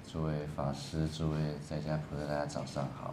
诸位法师、诸位在家菩萨，大家早上好。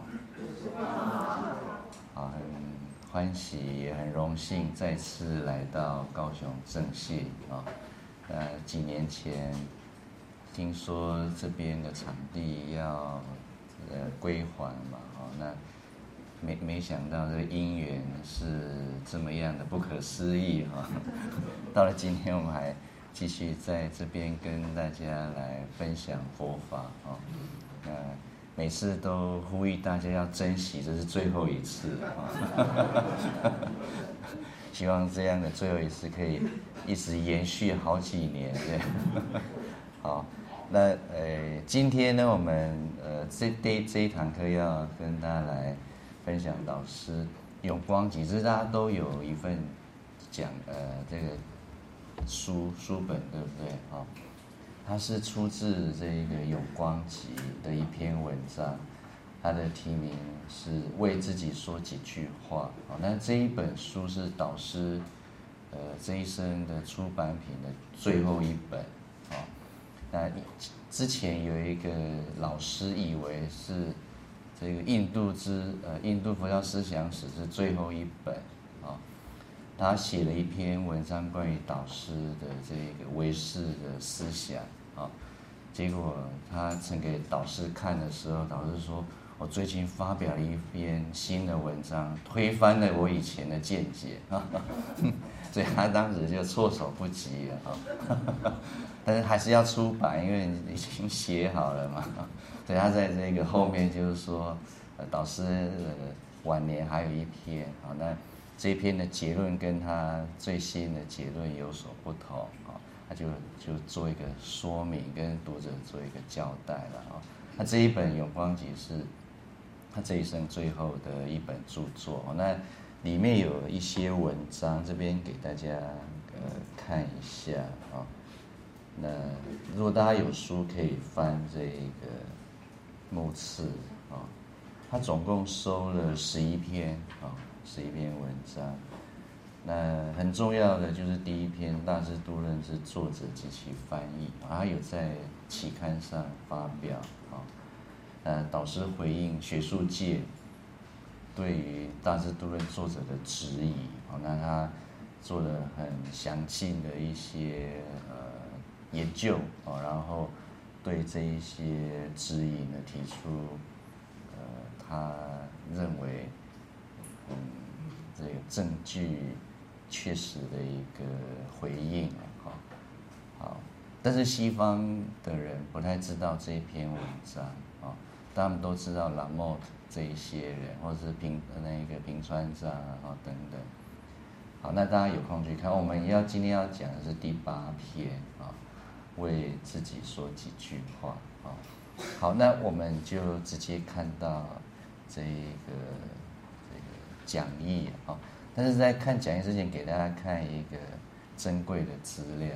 好，很欢喜，也很荣幸再次来到高雄正信啊。几年前听说这边的场地要归还嘛，那没想到这个因缘是这么样的不可思议哈。到了今天，我们还继续在这边跟大家来分享佛法啊。每次都呼吁大家要珍惜，这是最后一次啊。希望这样的最后一次可以一直延续好几年这样。好，那今天呢，我们这一堂课要跟大家来分享导师永光集，这大家都有一份这个书本，对不对？它是出自这个永光集的一篇文章，它的题名是为自己说几句话。那这一本书是导师这一生的出版品的最后一本。那之前有一个老师以为是这个印度佛教思想史是最后一本啊。他写了一篇文章关于导师的这个唯识的思想啊，结果他呈给导师看的时候，导师说：“我最近发表了一篇新的文章，推翻了我以前的见解。”所以他当时就措手不及了。但是还是要出版，因为已经写好了嘛。所以他在这个后面就是说，导师晚年还有一篇那这一篇的结论跟他最新的结论有所不同他就做一个说明，跟读者做一个交代了那这一本永光集是他这一生最后的一本著作那里面有一些文章，这边给大家看一下那如果大家有书可以翻这个目次他总共收了11篇11篇文章。那很重要的就是第一篇《大智度论之作者及其翻译》他有在期刊上发表导师回应学术界对于《大智度论》作者的质疑那他做了很详尽的一些研究然后对这一些质疑呢提出他认为这个证据确实的一个回应好，但是西方的人不太知道这一篇文章他们都知道拉莫特这一些人，或者是平川藏等等。好，那大家有空去看。我们今天要讲的是第8篇为自己说几句话好，那我们就直接看到这个讲义但是在看讲义之前，给大家看一个珍贵的资料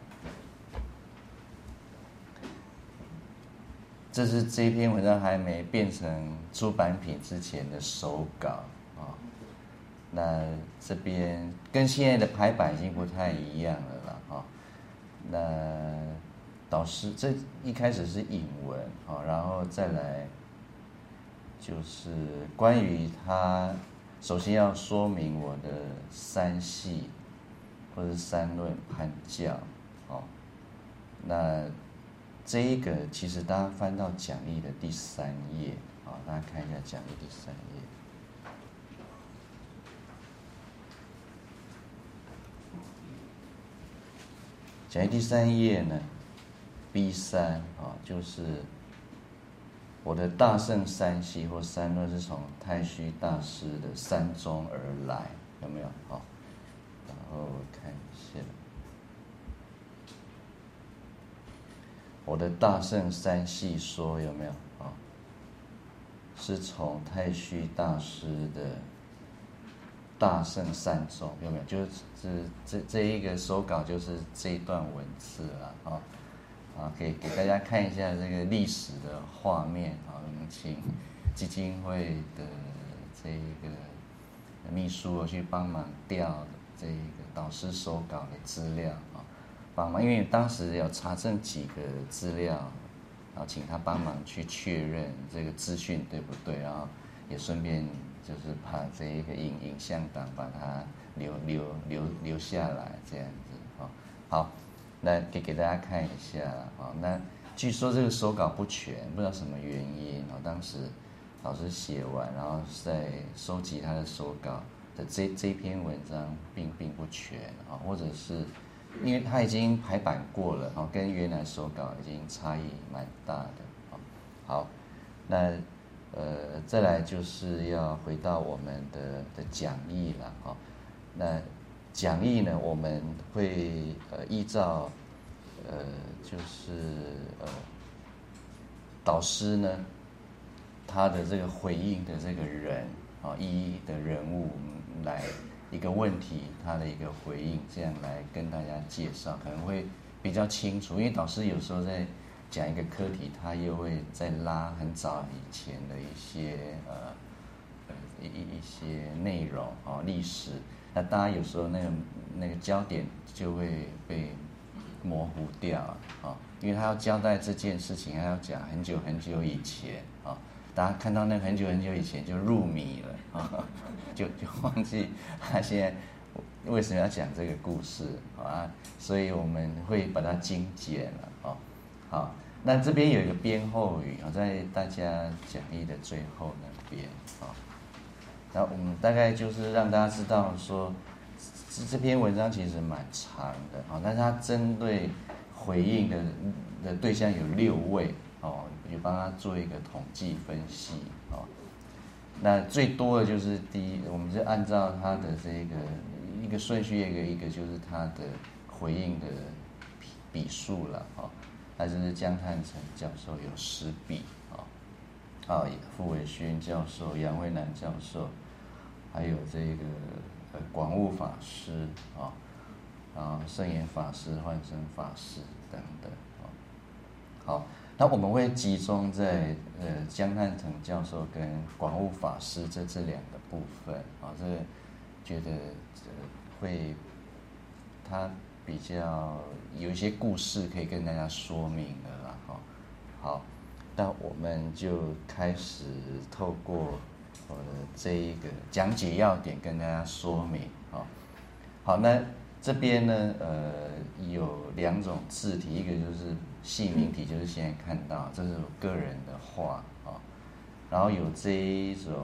这是这篇文章还没变成出版品之前的手稿那这边跟现在的排版已经不太一样了啦那导师这一开始是引文然后再来就是关于他首先要说明我的三系或者三论判教那这一个其实大家翻到讲义的第3页大家看一下讲义第3页。讲义第3页呢 B3就是我的大乘三系或三论是从太虚大师的三宗而来，有没有然后看一下我的大乘三系说有没有是从太虚大师的大乘三宗，有没有？就是这一个手稿就是这一段文字了可以给大家看一下这个历史的画面请基金会的这个秘书去帮忙调这个导师手稿的资料帮忙，因为当时有查证几个资料然后请他帮忙去确认这个资讯对不对，然后也顺便就是把这一个影像档把它留下来这样子啊。好，那给大家看一下啊。那据说这个手稿不全，不知道什么原因啊。当时老师写完，然后在收集他的手稿的这篇文章并不全啊，或者是因为他已经排版过了啊，跟原来手稿已经差异蛮大的啊。好，那再来就是要回到我们的讲义了啊。那讲义呢，我们会依照就是导师呢他的这个回应的这个人啊，一的人物来一个问题，他的一个回应，这样来跟大家介绍，可能会比较清楚。因为导师有时候在讲一个课题，他又会再拉很早以前的一些一些内容啊，历史，那大家有时候那个焦点就会被模糊掉啊，因为他要交代这件事情，他要讲很久很久以前啊，大家看到那很久很久以前就入迷了啊，就忘记他现在为什么要讲这个故事啊，所以我们会把它精简了啊。好，那这边有一个编后语啊，在大家讲义的最后那边啊。然后我们大概就是让大家知道说，这篇文章其实蛮长的啊，但是它针对回应的对象有6位哦，也帮他做一个统计分析哦。那最多的就是第一，我们是按照他的这个一个顺序，一个就是他的回应的笔数了哦。那就是江汉成教授有10笔哦，傅伟勋教授、杨惠南教授，还有这个广悟法师圣严法师、幻生法师等等好，那我们会集中在江汉成教授跟广悟法师这2个部分这个觉得会他比较有一些故事可以跟大家说明的啦好，那我们就开始透过我的这一个讲解要点跟大家说明好，那这边呢有2种字体，一个就是系名体，就是现在看到这是我个人的话然后有这一种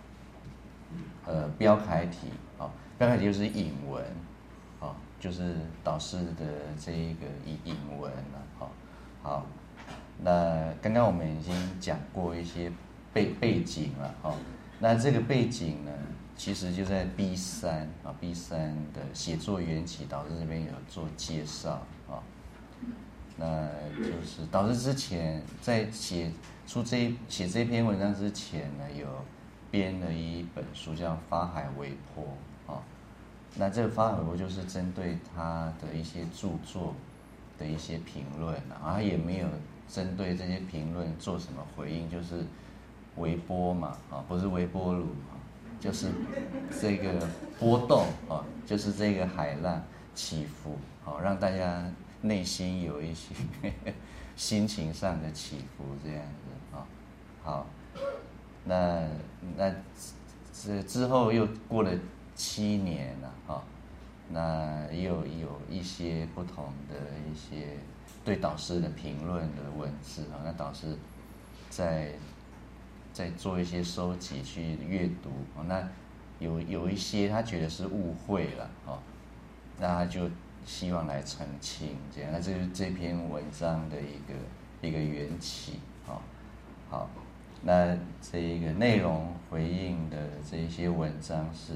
标楷体标楷体就是引文就是导师的这一个引文了好，那刚刚我们已经讲过一些背景了那这个背景呢，其实就在 B3 的写作缘起，导师这边有做介绍那就是导师之前在写这篇文章之前呢，有编了一本书叫《法海微波》那这个法海微波就是针对他的一些著作的一些评论他也没有针对这些评论做什么回应，就是微波嘛不是微波炉就是这个波动就是这个海浪起伏让大家内心有一些心情上的起伏这样子好，那这之后又过了7年了那也有一些不同的一些对导师的评论的文字那导师在做一些收集去阅读那有一些他觉得是误会了那他就希望来澄清这样，那这是这篇文章的一个缘起好，那这一个内容回应的这一些文章是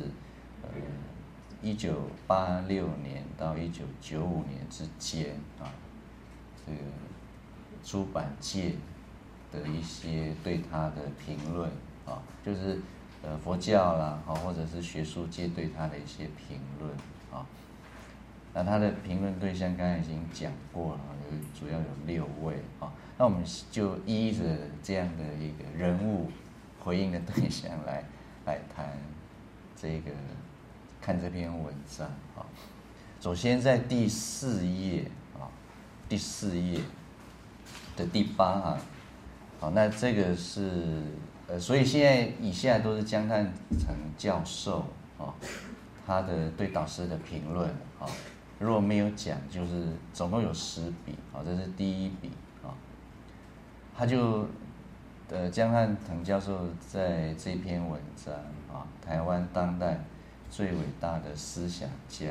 1986年到1995年之间这个出版界的一些对他的评论就是佛教啦或者是学术界对他的一些评论那他的评论对象刚才已经讲过了主要有6位那我们就依着这样的一个人物回应的对象来谈这个看这篇文章首先在第4页的的第8行。好，那这个是所以现在以下都是江汉成教授他的对导师的评论如果没有讲，就是总共有10笔这是第1笔他就江汉成教授在这篇文章台湾当代最伟大的思想家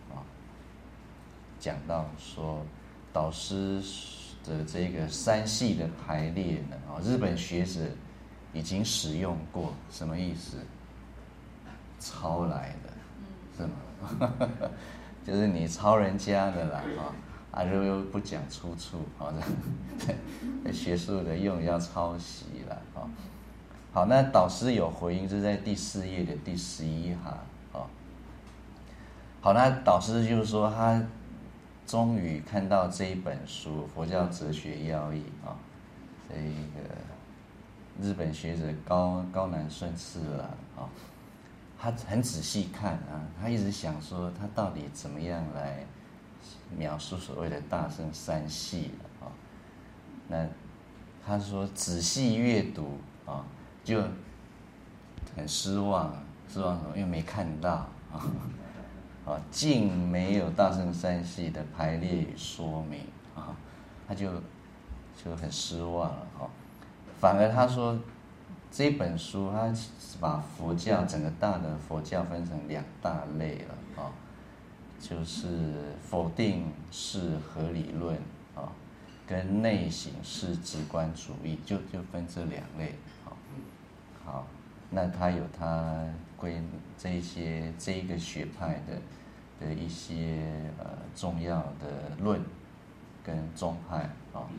讲到说导师的这个3系的排列呢日本学者已经使用过，什么意思？抄来的，是吗？就是你抄人家的啦又不讲出处在学术的用语要抄袭啦好，那导师有回应，是在第4页的第11行好，那导师就是说他终于看到这一本书《佛教哲学要义》这个日本学者高南顺次郎他很仔细看他一直想说他到底怎么样来描述所谓的大乘3系那他说仔细阅读就很失望什么？因为没看到竟没有大乘3系的排列与说明他就很失望了反而他说这本书他把佛教整个大的佛教分成2大类了就是否定式合理论跟内省式直观主义，就分这2类好，那他有他这一个学派的一些重要的论跟宗派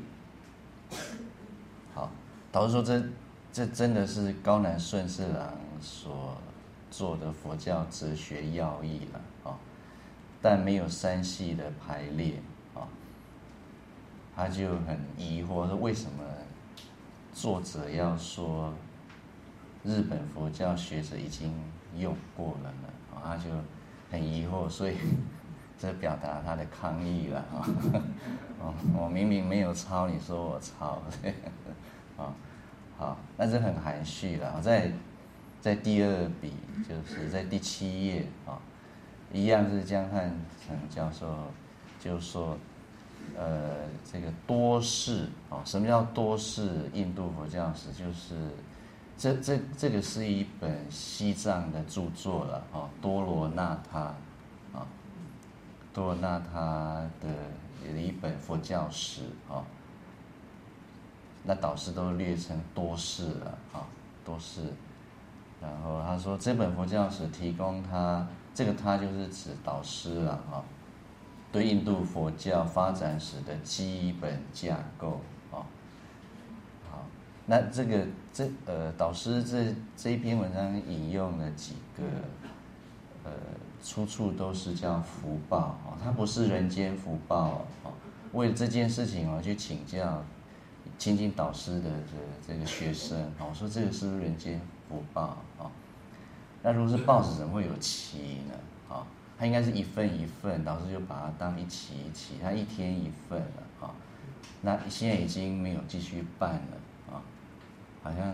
好，导师说这真的是高南顺次郎所做的佛教哲学要义了但没有3系的排列他就很疑惑说为什么作者要说日本佛教学者已经用过了呢他就很疑惑，所以这表达他的抗议了我明明没有抄，你说我抄好，但是很含蓄了在第2笔，就是在第7页一样是江汉成教授就说这个多释什么叫多释印度佛教史？就是这个是一本西藏的著作了多罗那他多罗那他的一本佛教史那导师都略称多释了多释。然后他说这本佛教史提供他就是指导师了对印度佛教发展史的基本架构好，那导师这一篇文章引用了几个出处都是叫福报它不是人间福报为了这件事情去请教亲近导师的这个学生我说这个是不是人间福报那如果是报纸怎么会有期呢它应该是一份一份，导师就把它当一期一期，它1天1份了那现在已经没有继续办了好像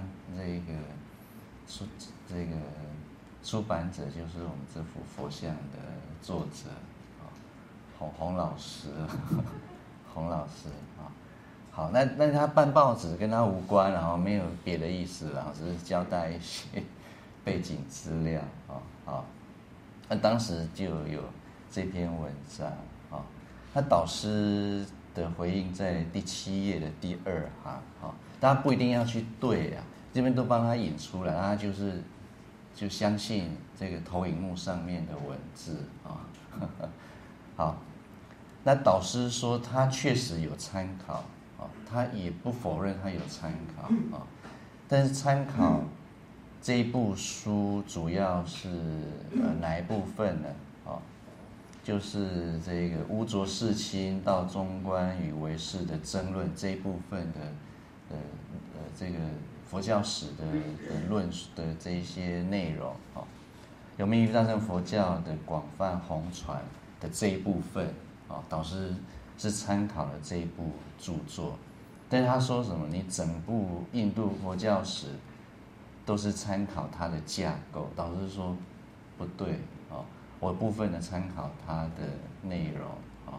这个出版者就是我们这幅佛像的作者洪老师洪老师好，那他办报纸跟他无关，然后没有别的意思，然后只是交代一些背景资料那当时就有这篇文章那导师的回应在第7页的第2行大家不一定要去对这边都帮他引出来，他就相信这个投影幕上面的文字好，那导师说他确实有参考他也不否认他有参考但是参考这一部书主要是哪一部分呢就是这个污浊世亲到中观与唯识的争论这一部分的这个佛教史的论述的这一些内容有密于大乘佛教的广泛弘传的这一部分导师是参考了这一部著作但是他说什么？你整部印度佛教史都是参考它的架构，导师说不对哦，我部分的参考它的内容哦。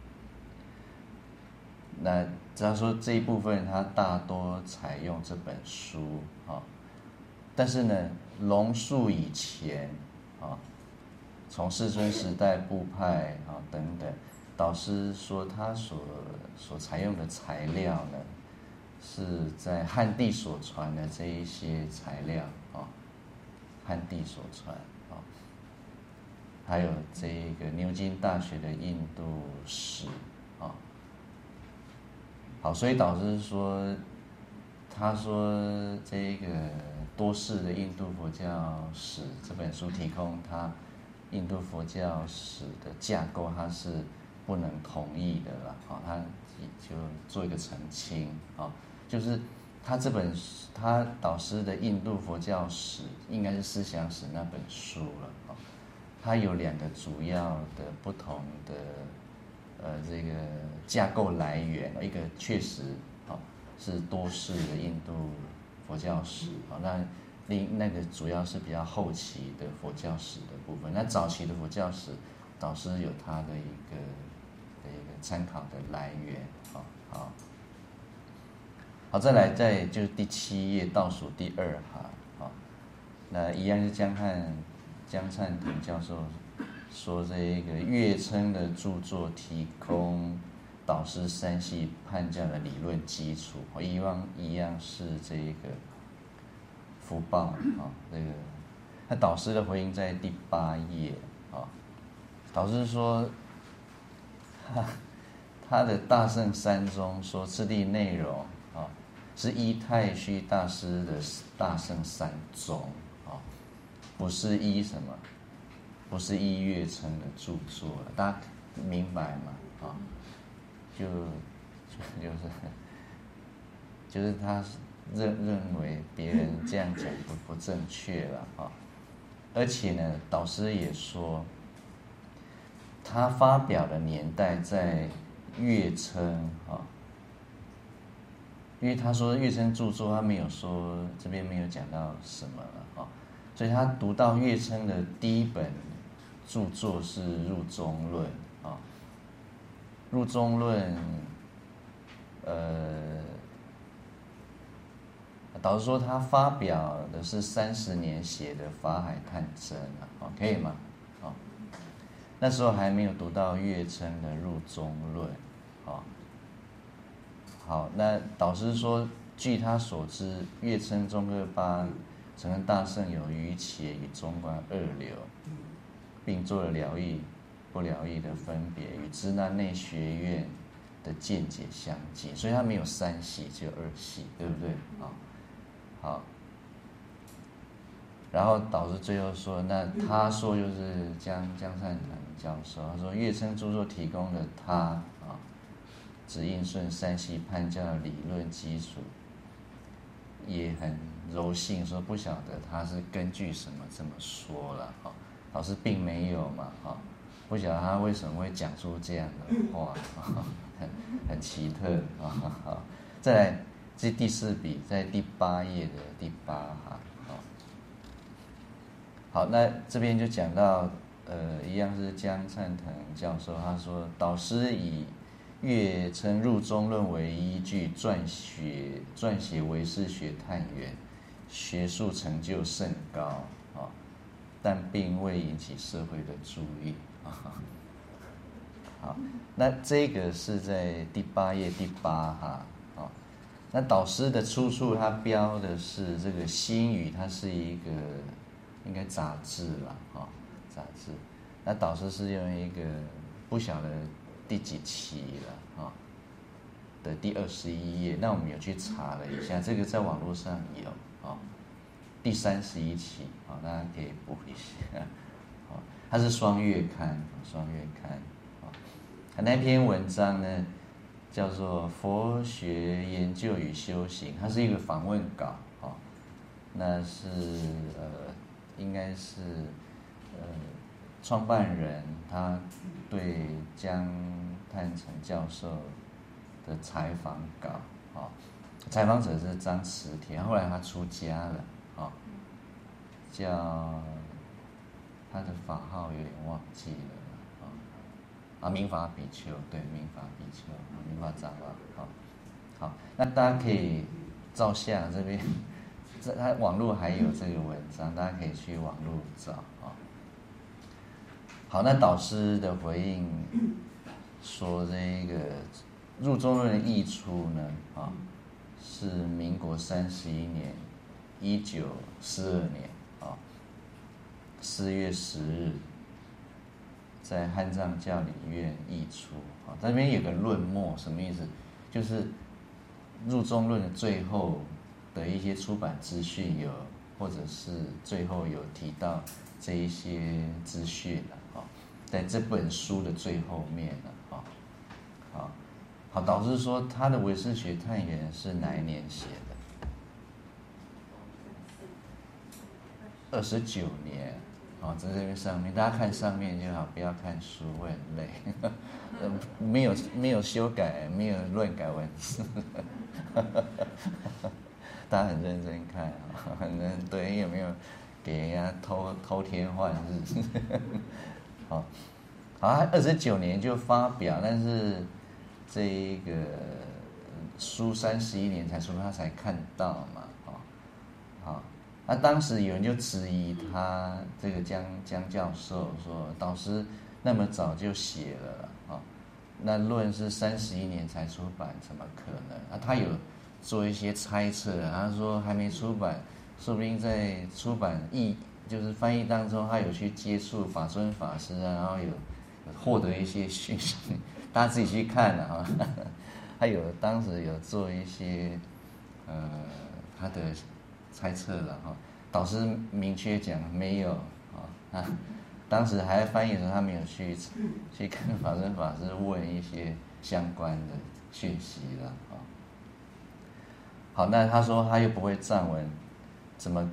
那他说这一部分他大多采用这本书啊，但是呢，龙树以前啊，从世尊时代部派啊等等，导师说他所采用的材料呢，是在汉地所传的这一些材料啊，汉地所传啊，还有这个牛津大学的印度史啊。好，所以导师说，他说这个多世的印度佛教史这本书提供他印度佛教史的架构，他是不能同意的了。好，他就做一个澄清啊，就是他导师的印度佛教史应该是思想史那本书了啊，它有两个主要的不同的。这个架构来源，一个确实是多世的印度佛教史那那个主要是比较后期的佛教史的部分。那早期的佛教史，导师有他的一个参考的来源好，再来就是第7页倒数第2行那一样是江灿腾教授。说这个月称的著作提供导师三系判教的理论基础，一样是这个福报这个那导师的回应在第8页导师说他的大乘三宗说次第内容是依太虚大师的大乘三宗不是依什么？不是依月称的著作了，大家明白吗？就是他认为别人这样讲不正确了而且呢，导师也说，他发表的年代在月称因为他说月称著作，他没有说这边没有讲到什么了所以他读到月称的第一本。著作是《入中论》入中论》导师说他发表的是30年写的《法海探真》可以吗？那时候还没有读到月称的《入中论》好，那导师说，据他所知，月称中二八承认大圣有余且与中观二流。并做了疗愈不疗愈的分别，与支那内学院的见解相近，所以他没有3系，只有2系，对不对？好。然后导师最后说，那他说就是江灿腾教授，他说月称著作提供了他只应顺3系判教的理论基础，也很柔性，说不晓得他是根据什么这么说了老师并没有嘛不晓得他为什么会讲出这样的话很奇特再来这第4笔，在第8页的第8行好，那这边就讲到一样是江灿腾教授，他说导师以月称入中论为依据撰写唯识学探源，学术成就甚高但并未引起社会的注意好，那这个是在第8页第8行那导师的出处他标的是这个《新语》，它是一个应该杂志啦杂志。那导师是用一个不晓得第几期了的第21页，那我们有去查了一下，这个在网络上有第31期大家可以补一下它是双月刊那篇文章呢叫做《佛学研究与修行》，它是一个访问稿那是应该是创办人他对江探澄教授的采访稿哦，采访者是张慈田，后来他出家了，哦，叫他的法号有点忘记了，明法比丘，对，明法比丘，明法长老，好，那大家可以照下这边，他网络还有这个文章，大家可以去网络找啊。好，那导师的回应说，这个入中论的译出呢，是民国31年，1942年4月10日，在汉藏教理院译出。这边有个论末，什么意思？就是入中论的最后的一些出版资讯有，或者是最后有提到这一些资讯了，在这本书的最后面了，好，导师说他的唯识学探源是哪一年写的？29年，在这边上面，大家看上面就好，不要看书会很累，没有修改，没有乱改文字，大家很认真看，很认对，有没有给人家偷天换日？好，29年就发表，但是这一个书31年才出，他才看到嘛，好，那当时有人就质疑他这个江教授说，导师那么早就写了那论是31年才出版，怎么可能？他有做一些猜测，他说还没出版，说不定在出版就是翻译当中，他有去接触法尊法师然后有获得一些讯息，大家自己去看他当时有做一些他的猜测了导师明确讲没有当时还在翻译的时候，他没有去跟法尊法师问一些相关的讯息了好，那他说他又不会藏文，怎么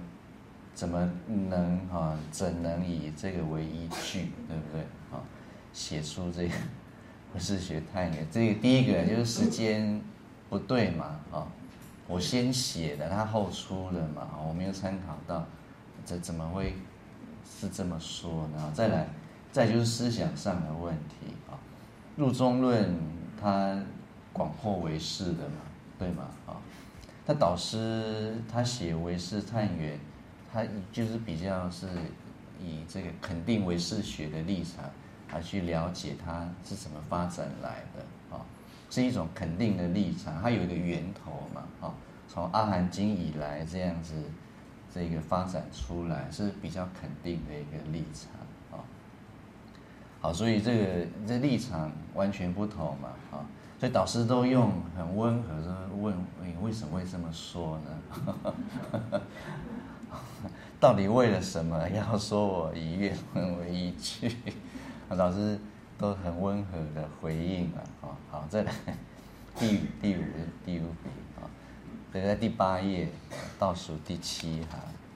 能以这个为依据，对不对？写出这个唯识学探源，这个第一个就是时间不对嘛，我先写的，他后出的嘛，我没有参考到，这怎么会是这么说呢？再就是思想上的问题入中论它广阔唯识的嘛，对吗？那导师他写唯识探源，他就是比较是以这个肯定唯识学的立场来去了解它是怎么发展来的是一种肯定的立场，它有一个源头嘛从阿含经以来这样子这个发展出来是比较肯定的一个立场好，所以这立场完全不同嘛所以导师都用很温和的问你为什么会这么说呢？到底为了什么要说我以愿文为依据？老师都很温和的回应了好，再来第五笔在第8页倒数第7行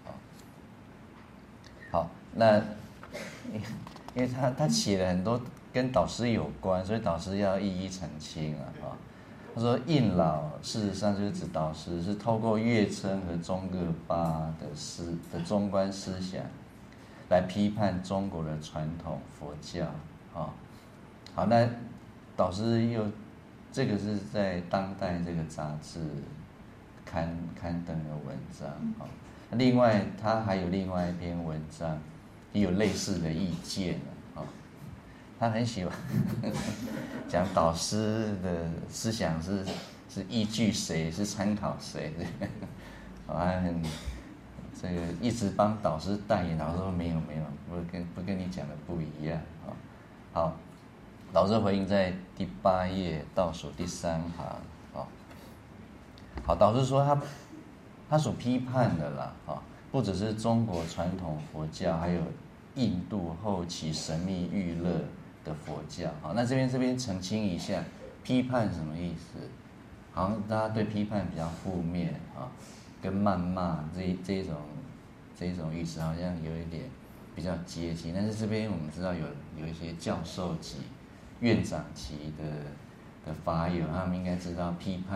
好，那因为他写了很多跟导师有关，所以导师要一一澄清他说印老事实上就是指导师是透过乐称和中各巴的中观思想来批判中国的传统佛教好，那导师又这个是在当代这个杂志刊登的文章另外他还有另外一篇文章也有类似的意见他很喜欢讲导师的思想是依据谁，是参考谁的，他很这个一直帮导师代言，导师说没有，不跟你讲的不一样好，导师回应在第8页倒数第3行好，导师说他所批判的啦不只是中国传统佛教，还有印度后期神秘欲乐的佛教那这边澄清一下，批判什么意思？好像大家对批判比较负面跟谩骂这种意思好像有一点比较接近，但是这边我们知道有一些教授级、院长级的法友，他们应该知道批判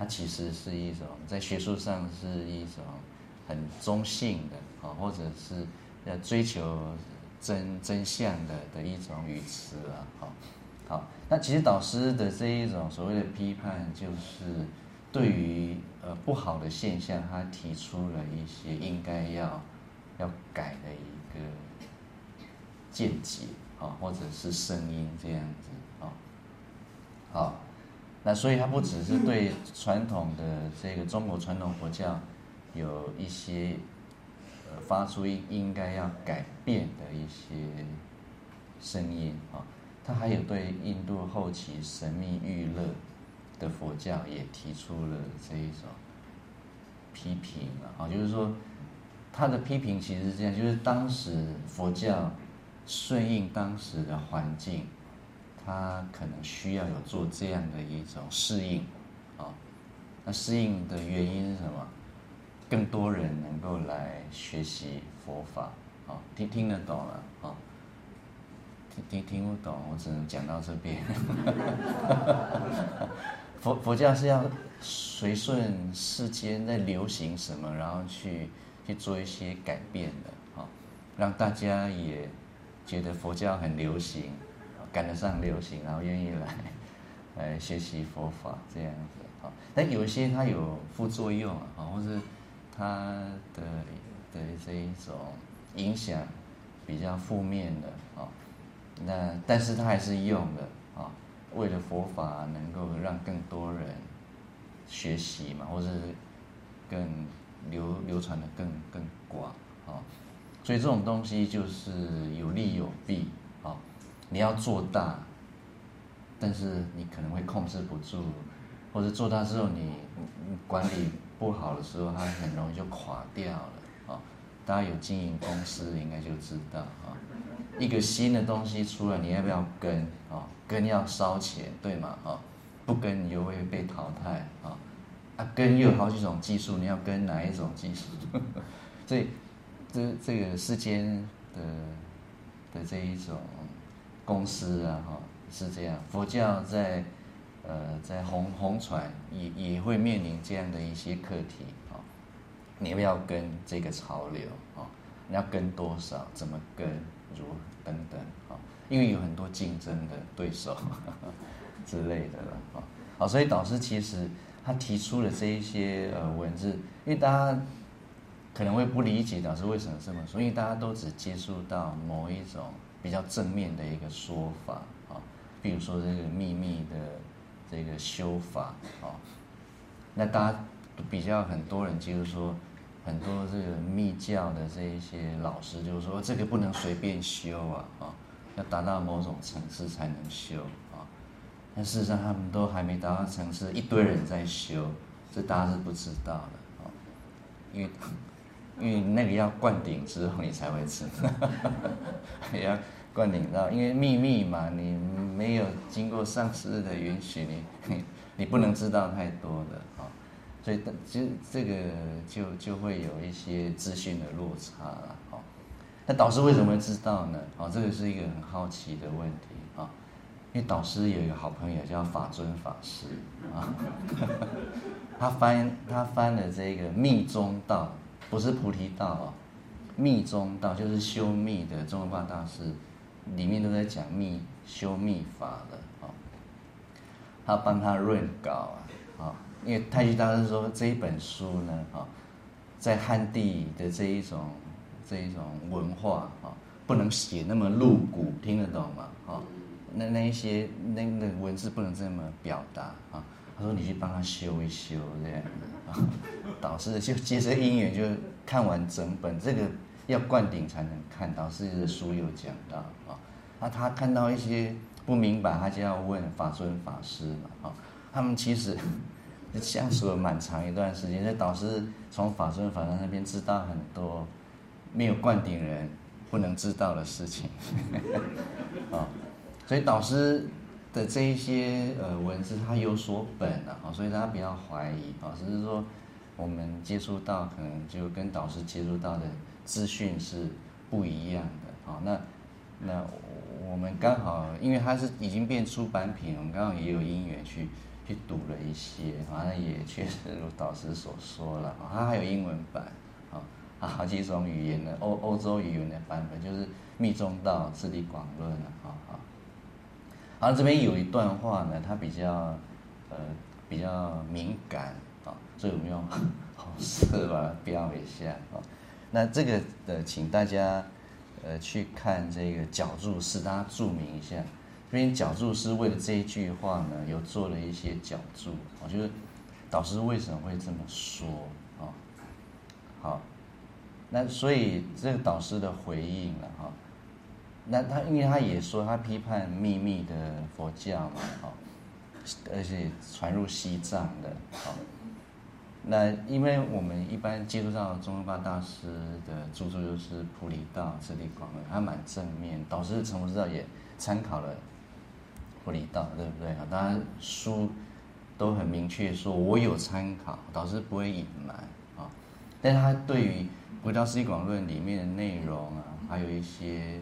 它其实是一种在学术上是一种很中性的啊，或者是要追求真相的一种语词啊，好，那其实导师的这一种所谓的批判，就是对于不好的现象，他提出了一些应该要改的一个见解啊，或者是声音这样子啊，好，那所以他不只是对传统的这个中国传统佛教有一些发出应该要改变的一些声音啊，他还有对印度后期神秘欲乐的佛教也提出了这一种批评啊，就是说他的批评其实是这样，就是当时佛教顺应当时的环境，他可能需要有做这样的一种适应啊。那适应的原因是什么？更多人能够来学习佛法啊，听得懂了啊？听不懂，我只能讲到这边。佛教是要随顺世间在流行什么，然后去做一些改变的啊，让大家也觉得佛教很流行，赶得上流行，然后愿意来学习佛法这样子啊。但有一些它有副作用啊，或是它的这一种影响比较负面的啊。那但是它还是用的啊，为了佛法能够让更多人学习嘛，或是更流传的更广啊，所以这种东西就是有利有弊啊。你要做大，但是你可能会控制不住，或者做大之后你管理不好的时候，它很容易就垮掉了啊。大家有经营公司应该就知道啊，一个新的东西出来，你要不要跟啊？跟要烧钱，对吗？啊，不跟你就会被淘汰啊。跟又有好几种技术，你要跟哪一种技术？所以这个世间的这一种公司啊，是这样。佛教在红传也会面临这样的一些课题啊。你要不要跟这个潮流啊？你要跟多少？怎么跟？如何等等啊？因为有很多竞争的对手之类的了啊。所以导师其实他提出了这一些文字，因为大家可能会不理解导师为什么这么说，因为大家都只接触到某一种比较正面的一个说法啊，比如说这个秘密的这个修法啊，那大家比较很多人就是说，很多这个密教的这一些老师就是说，这个不能随便修啊，要达到某种层次才能修啊。但事实上他们都还没达到层次，一堆人在修，这大家是不知道的啊，因为那个要灌顶之后你才会知道，也要灌顶到，因为秘密嘛，你没有经过上师的允许，你不能知道太多的啊，所以其实这个就会有一些资讯的落差了啊。那导师为什么会知道呢？这个是一个很好奇的问题啊。因为导师有一个好朋友叫法尊法师啊，他翻了这个密宗道，不是菩提道啊，密宗道就是修密的宗喀巴大师，里面都在讲修密法的啊。他帮他润稿啊，因为太虚大师说这一本书呢啊，在汉地的这一种文化啊，不能写那么露骨，听得懂吗？啊。那一些那个文字不能这么表达啊。他说你去帮他修一修这样啊。导师就接着因缘就看完整本，这个要灌顶才能看。导师的书有讲到啊。那他看到一些不明白，他就要问法尊法师嘛啊。他们其实相处了蛮长一段时间，所以导师从法尊法师那边知道很多没有灌顶人不能知道的事情啊。所以导师的这一些文字，他有所本啊，所以大家不要怀疑啊，只是说我们接触到可能就跟导师接触到的资讯是不一样的啊。那我们刚好，因为它是已经变出版品，我们刚好也有因缘去去读了一些，好像也确实如导师所说了，它还有英文版，好几种语言的欧洲语言的版本，就是密宗道次第广论了，好，这边有一段话呢，它比较敏感所以我们用红色把它标一下那这个请大家去看这个角注释，大家注明一下。这边角注释为了这一句话呢，有做了一些角注，就是导师为什么会这么说好，那所以这个导师的回应了那他因为他也说他批判秘密的佛教嘛而且传入西藏的那因为我们一般接触到宗喀巴大师的著作就是《菩提道次第广论》，他蛮正面，导师的成佛之道也参考了菩提道，对不对当然书都很明确说我有参考，导师不会隐瞒但是他对于菩提道次第广论里面的内容还有一些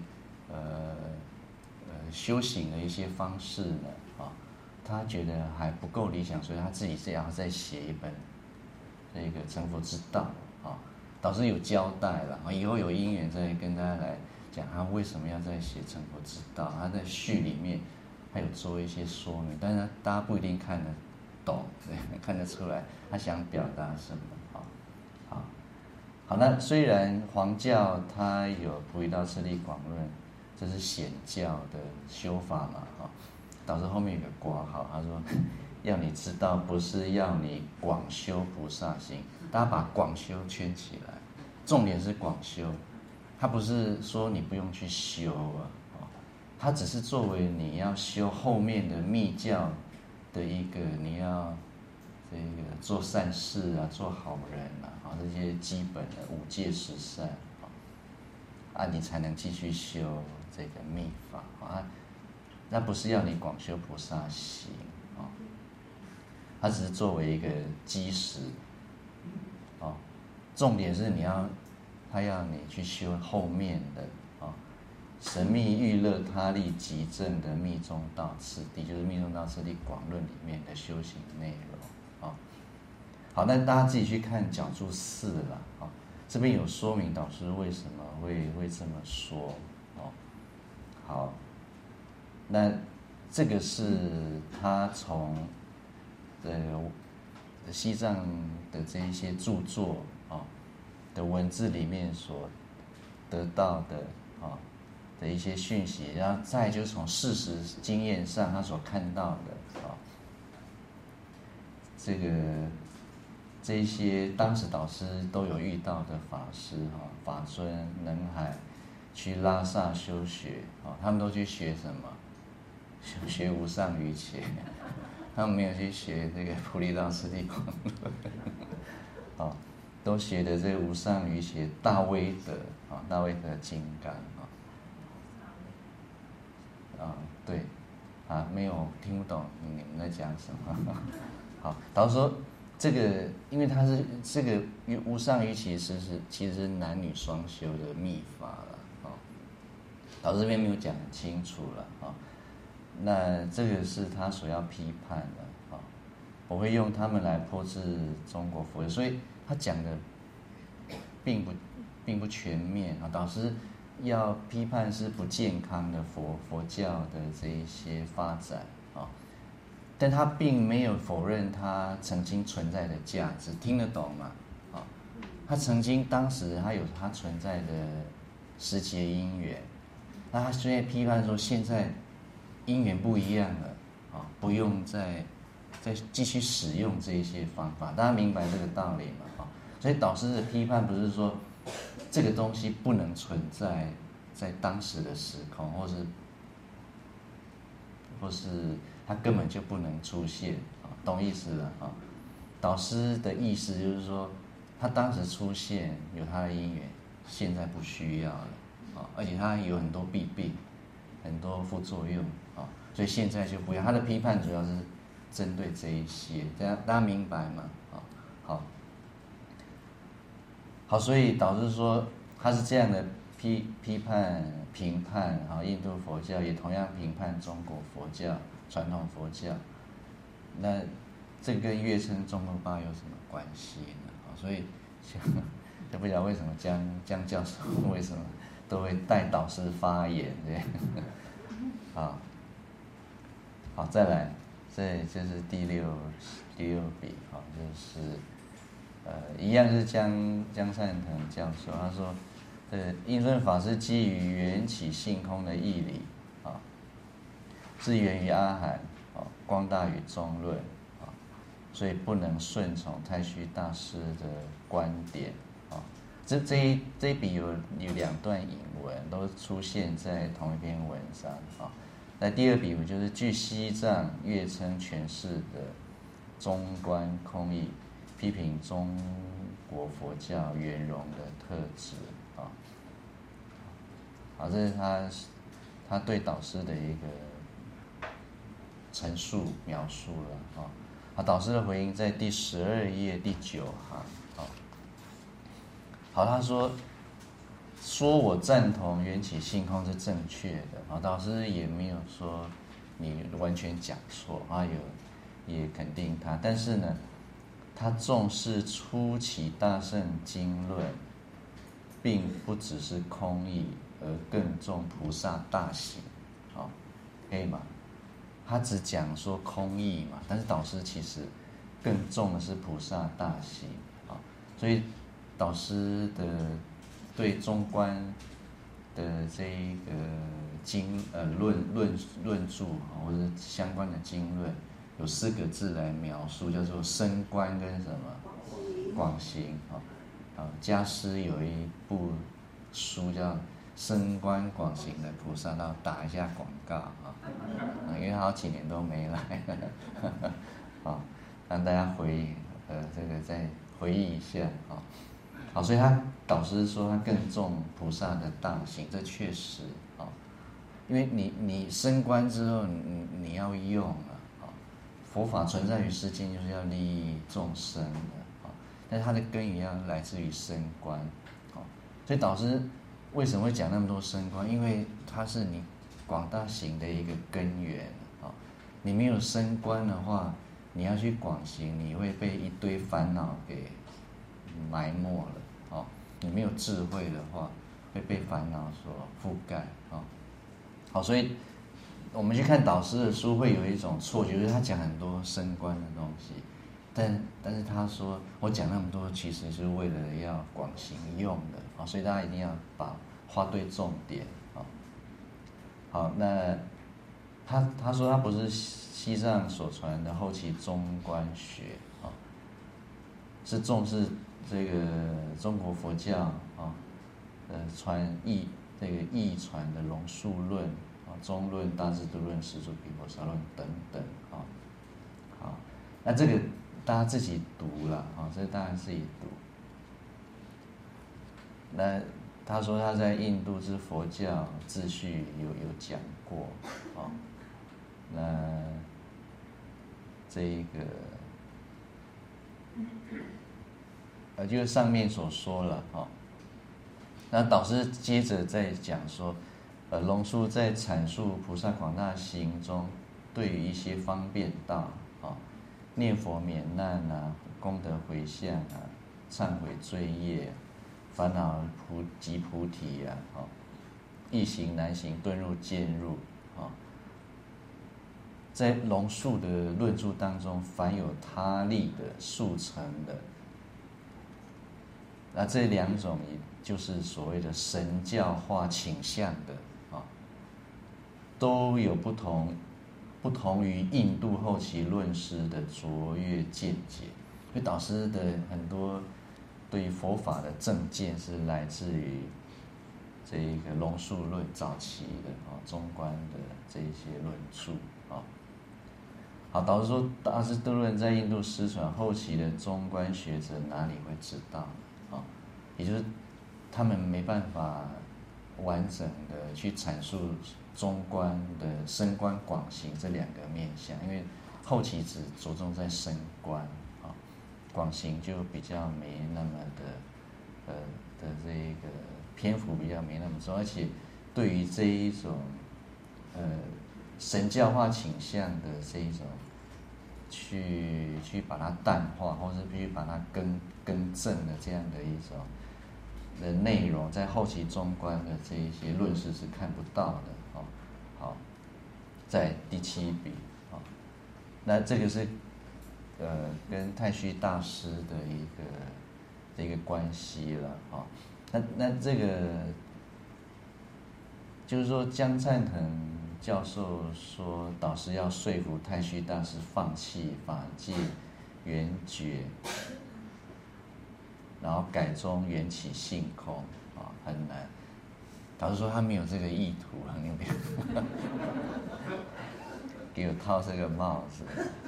修行的一些方式呢他觉得还不够理想，所以他自己也要再写一本这个成佛之道导师有交代了以后有因缘再跟大家来讲他为什么要再写成佛之道，他在序里面还有做一些说明，但是大家不一定看得懂，看得出来他想表达什么好，那虽然黄教它有菩提道次第广论，这是显教的修法嘛导师后面有个括号，他说要你知道不是要你广修菩萨行，大家把广修圈起来，重点是广修，它不是说你不用去修它只是作为你要修后面的密教的一个你要这个做善事做好人这些基本的五戒十善你才能继续修这个密法那不是要你广修菩萨行它只是作为一个基石重点是他要你去修后面的神秘欲乐他力极正的密宗道次第，就是密宗道次第广论里面的修行内容好，那大家自己去看角注释了这边有说明导师为什么会这么说好，那这个是他从西藏的这一些著作的文字里面所得到的一些讯息，然后再就是从事实经验上他所看到的这一些当时导师都有遇到的法师法尊能海去拉萨修学他们都去学什么？学无上瑜伽，他们没有去学这个菩提道次第广论都学的这个无上瑜伽大威德大威德金刚对没有听不懂你们在讲什么好，导师说这个因为它是这个无上瑜其实是男女双修的密法了导师这边没有讲很清楚了那这个是他所要批判的我会用他们来驳斥中国佛教，所以他讲的并不全面导师要批判是不健康的佛教的这一些发展但他并没有否认他曾经存在的价值，听得懂吗他曾经当时他有他存在的时节因缘，那他虽然批判说现在因缘不一样了不用再继续使用这一些方法，大家明白这个道理吗所以导师的批判不是说这个东西不能存在在当时的时空，或是它根本就不能出现懂意思了导师的意思就是说他当时出现有他的因缘，现在不需要了而且他有很多弊病，很多副作用所以现在就不要。他的批判主要是针对这一些，大家明白吗好，所以导师说他是这样的批判评判印度佛教，也同样评判中国佛教传统佛教。 那这跟月称中共八有什么关系呢？所以就不晓得为什么江教授为什么都会带导师发言这样。好，再来，这就是第六笔就是一样是江善腾教授，他说，印顺法师基于缘起性空的义理是源于阿含光大于中论所以不能顺从太虚大师的观点这一笔有两段引文都出现在同一篇文章那第二笔我就是据西藏月称诠释的中观空义，批评中国佛教圆融的特质这是他对导师的一个陈述描述了导师的回应在第12页第9行好，他说我赞同缘起性空是正确的导师也没有说你完全讲错也肯定他，但是呢，他重视初期大乘经论，并不只是空义，而更重菩萨大行可以吗？他只讲说空义嘛，但是导师其实更重的是菩萨大行所以导师的对中观的这一个论著或者相关的经论，有4个字来描述，叫做深观跟什么广行家师有一部书叫《深观广行的菩萨道》，打一下广告因为好几年都没来让大家这个再回忆一下所以他导师说他更重菩萨的大行，这确实因为你升观之后你要用佛法存在于世间就是要利益众生的但是它的根源要来自于升观所以导师为什么会讲那么多升观？因为它是你广大行的一个根源你没有升观的话，你要去广行，你会被一堆烦恼给埋没了你没有智慧的话，会被烦恼所覆盖好，所以我们去看导师的书，会有一种错觉，就是他讲很多升观的东西，但是他说我讲那么多，其实是为了要广行用的所以大家一定要画对重点好，那他说他不是西藏所传的后期中观学是重视这个中国佛教这个译传的龙树论中论、大智度论、十住毗婆沙论等等好，那这个大家自己读了这大家自己读。那他说他在印度之佛教秩序有讲过那这一个就是上面所说了那导师接着再讲说龙树在阐述菩萨广大行中，对于一些方便道念佛免难功德回向忏悔罪业烦恼及菩提易行难行顿入渐入在龙树的论著当中，凡有他力的速成的那这两种也就是所谓的神教化倾向的都有不同于印度后期论师的卓越见解。因为导师的很多对于佛法的正见是来自于这一个龙树论早期的中观的这一些论著好，导师说大智度论在印度失传，后期的中观学者哪里会知道也就是他们没办法完整的去阐述中观的升观广行这两个面向，因为后期只着重在升观广行就比较没那么的这一个篇幅比较没那么重，而且对于这一种神教化倾向的这一种去把它淡化，或是去把它更正的这样的一种的内容，在后期中观的这一些论述是看不到的。好，在第七笔，那这个是跟太虚大师的一个关系了。那这个就是说，江灿腾教授说，导师要说服太虚大师放弃法界缘觉，然后改中缘起性空，很难。导师说他没有这个意图啊，你没有给我套这个帽子。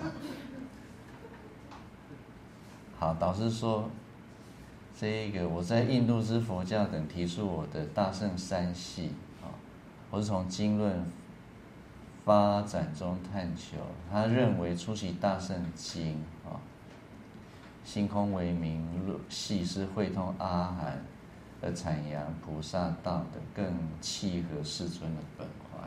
好，导师说，这个我在印度之佛教等提出我的大乘三系，我是从经论发展中探求。他认为出席大乘经性空为名系是会通阿含而阐扬菩萨道的更契合世尊的本怀。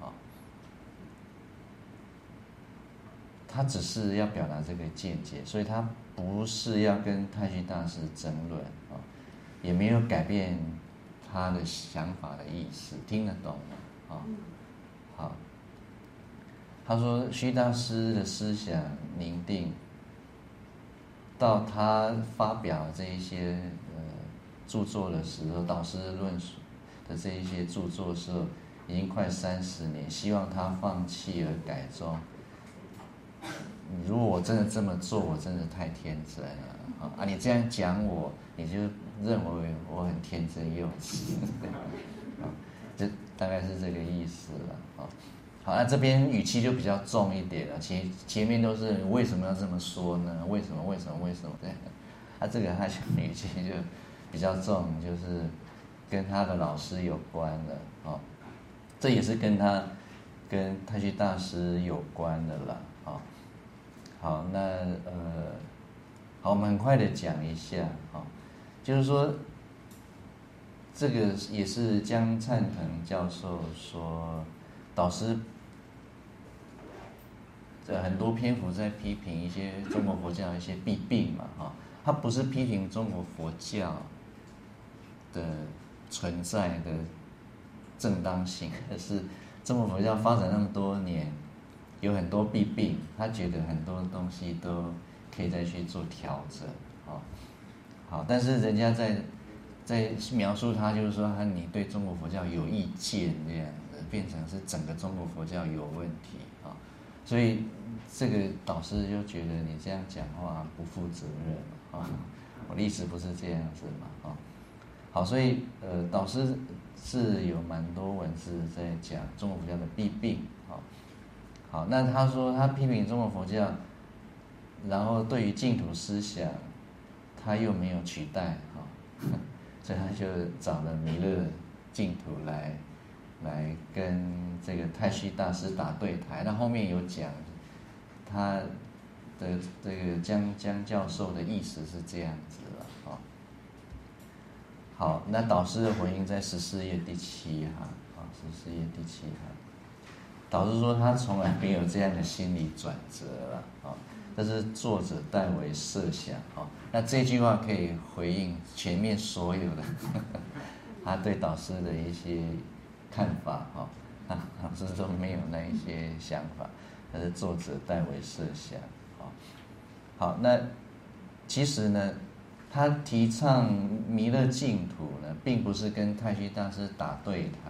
他只是要表达这个见解，所以他不是要跟太虚大师争论，也没有改变他的想法的意思，听得懂吗？好，他说虚大师的思想凝定，到他发表这一些著作的时候，导师论述的这一些著作的时候，已经快30年，希望他放弃而改宗。如果我真的这么做，我真的太天真了你这样讲我，你就认为我很天真幼稚这大概是这个意思了好，那这边语气就比较重一点了，前面都是为什么要这么说呢？为什么这样？这个他语气就比较重，就是跟他的老师有关了这也是跟太虚大师有关的了好，那好，我们很快的讲一下就是说，这个也是江灿腾教授说，导师很多篇幅在批评一些中国佛教的一些弊病嘛他不是批评中国佛教的存在的正当性，而是中国佛教发展那么多年，有很多弊病，他觉得很多东西都可以再去做调整好，但是人家在描述他，就是说你对中国佛教有意见这样的，变成是整个中国佛教有问题所以这个导师就觉得你这样讲话不负责任我的意思不是这样子嘛好，所以导师是有蛮多文字在讲中国佛教的弊病好，那他说他批评中国佛教，然后对于净土思想他又没有取代所以他就找了弥勒净土来跟这个太虚大师打对台。那后面有讲他的这个江教授的意思是这样子了好，那导师的回应在14页第7行14页第7行。导师说他从来没有这样的心理转折了这是作者代为设想那这句话可以回应前面所有的他对导师的一些看法导师都没有那一些想法，他是作者代为设想好，那其实呢，他提倡弥勒净土呢，并不是跟太虚大师打对台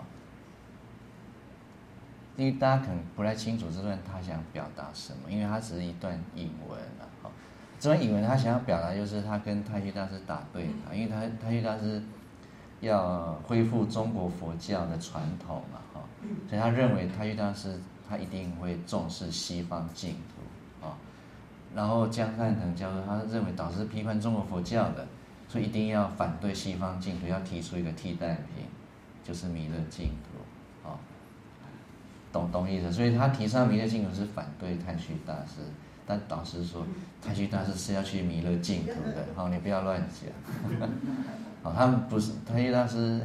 因为大家可能不太清楚这段他想表达什么，因为他只是一段引文这段引文他想要表达就是他跟太虚大师打对台，因为太虚大师要恢复中国佛教的传统嘛所以他认为太虚大师他一定会重视西方净土然后江汉腾教授他认为导师批判中国佛教的，所以一定要反对西方净土，要提出一个替代品，就是弥勒净土懂意思？所以他提倡弥勒净土是反对太虚大师，但导师说太虚大师是要去弥勒净土的你不要乱讲他们不是太虚大师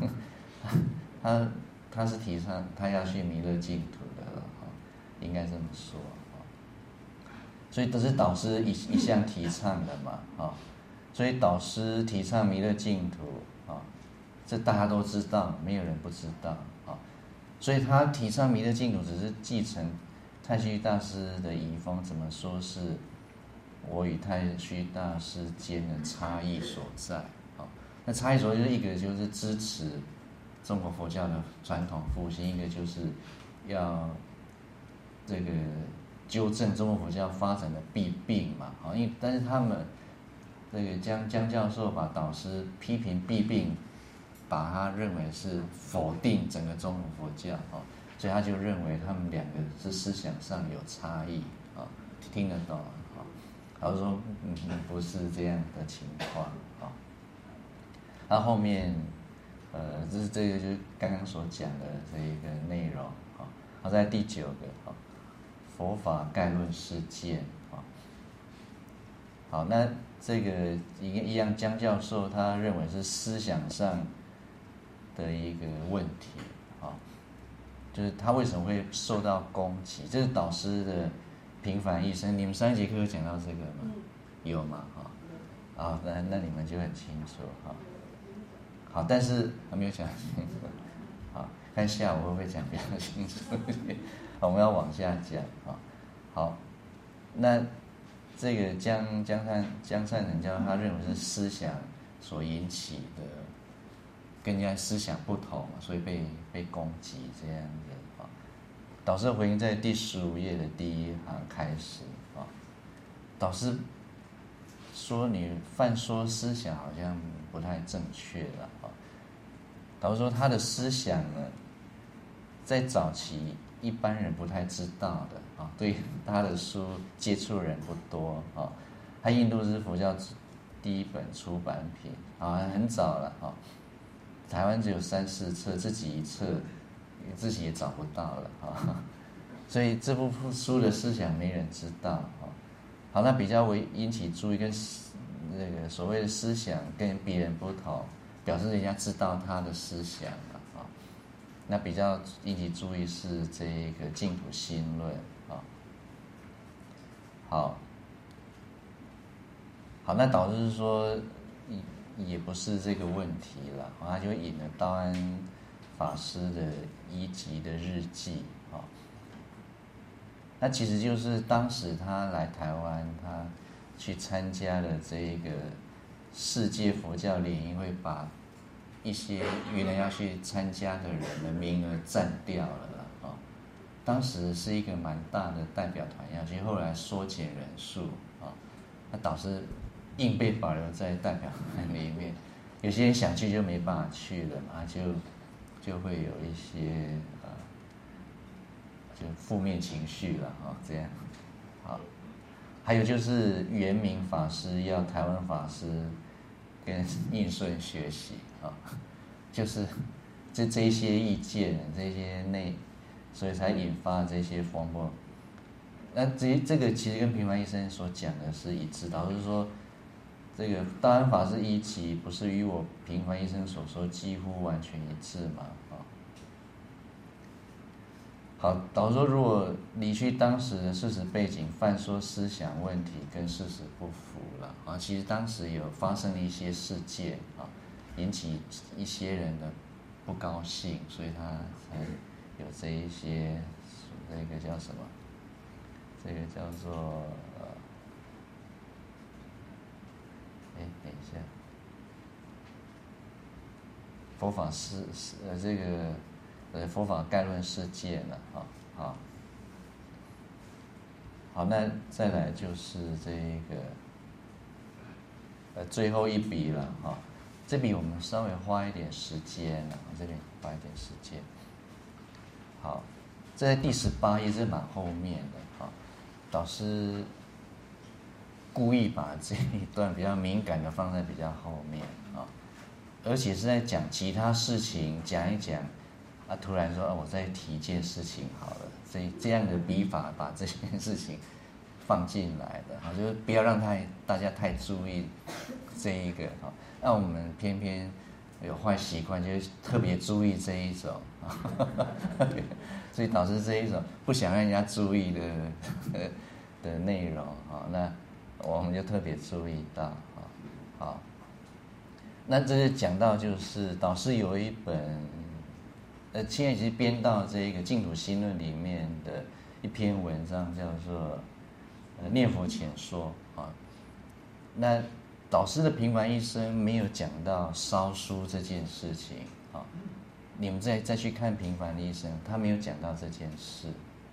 他是提倡他要去弥勒净土的应该这么说所以都是导师一向提倡的嘛，所以导师提倡弥勒净土这大家都知道，没有人不知道所以他提倡弥勒净土，只是继承太虚大师的遗风，怎么说是我与太虚大师间的差异所在那差异所在就是一个就是支持中国佛教的传统复兴，一个就是要这个纠正中国佛教发展的弊病嘛但是他们这个江教授把导师批评弊病，把他认为是否定整个中国佛教所以他就认为他们两个是思想上有差异听得懂老师说不是这样的情况那后面这个就是刚刚所讲的这一个内容好，在第9个佛法概论事件好，那这个一样江教授他认为是思想上的一个问题就是他为什么会受到攻击，这是导师的平凡一生。你们上一节课有讲到这个吗？有吗那你们就很清楚好，但是还没有讲清楚看下午会不会讲比较清楚我们要往下讲好，那这个江善成教他认为是思想所引起的，跟人家思想不同，所以被攻击这样子导师回应在第15页的第1行开始导师说你泛说思想好像不太正确了导师说他的思想呢，在早期一般人不太知道的对他的书接触人不多他印度是佛教第1本出版品很早了台湾只有3、4册，自己1册自己也找不到了所以这部书的思想没人知道好，那比较引起注意跟那个所谓的思想跟别人不同，表示人家知道他的思想那比较引起注意是这个净土心论好，那导师说也不是这个问题了他就引了道安法师的1集的日记那其实就是当时他来台湾，他去参加了这个世界佛教联谊会，把一些原来要去参加的人的名额占掉了当时是一个蛮大的代表团要去，后来缩减人数那导师硬被保留在代表团里面，有些人想去就没办法去了嘛，就会有一些就负面情绪了这样还有就是圆明法师要台湾法师跟应顺学习就是这一些意见，这些所以才引发这些风波。那这个其实跟平凡医生所讲的是一致的，就是说这个道安法师1集不是与我平凡医生所说几乎完全一致吗？好，导师说，如果离去当时的事实背景，泛说思想问题跟事实不符了其实当时有发生了一些事件引起一些人的不高兴，所以他才有这一些这个叫什么？这个叫做等一下，佛法这个佛法概论事件了好，那再来就是这个最后一笔了这笔我们稍微花一点时间了，这边花一点时间。好，这在第18页是蛮后面的导师故意把这一段比较敏感的放在比较后面而且是在讲其他事情，讲一讲突然说我再提一件事情好了，这样的笔法把这件事情放进来的就是不要让大家太注意这一个那我们偏偏有坏习惯，就是特别注意这一种所以导致这一种不想让人家注意的的内容那我们就特别注意到好，那这是讲到就是导师有一本现在已经编到这个净土心论里面的一篇文章，叫做念佛浅说那导师的平凡一生没有讲到烧书这件事情你们再去看平凡的一生，他没有讲到这件事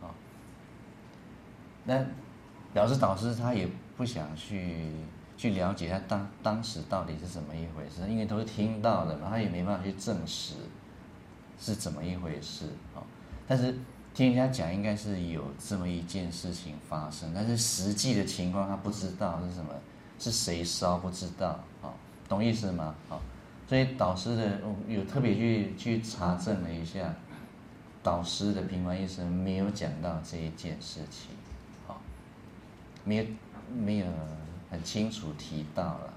那表示导师他也不想去了解他当时到底是怎么一回事，因为都是听到的嘛，他也没办法去证实是怎么一回事但是听人家讲应该是有这么一件事情发生，但是实际的情况他不知道是什么，是谁烧不知道懂意思吗所以导师的有特别去查证了一下，导师的平凡一生没有讲到这一件事情没有很清楚提到了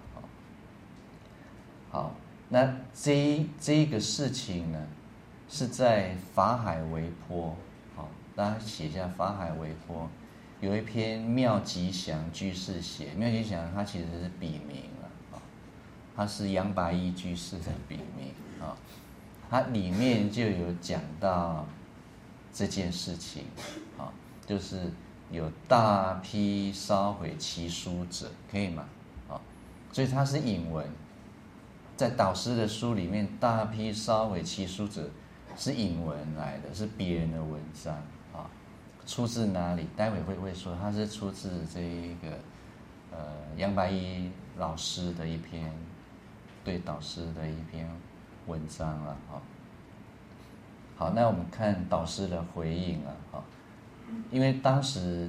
好，那这个事情呢是在法海维坡大家写一下法海维坡有一篇妙吉祥居士写，妙吉祥他其实是笔名他是杨白衣居士的笔名他里面就有讲到这件事情就是有大批烧毁其书者，可以吗所以他是引文，在导师的书里面大批烧毁其书者是引文来的，是别人的文章出自哪里？待会会说，它是出自这一个杨白衣老师的一篇对导师的一篇文章了好，那我们看导师的回应因为当时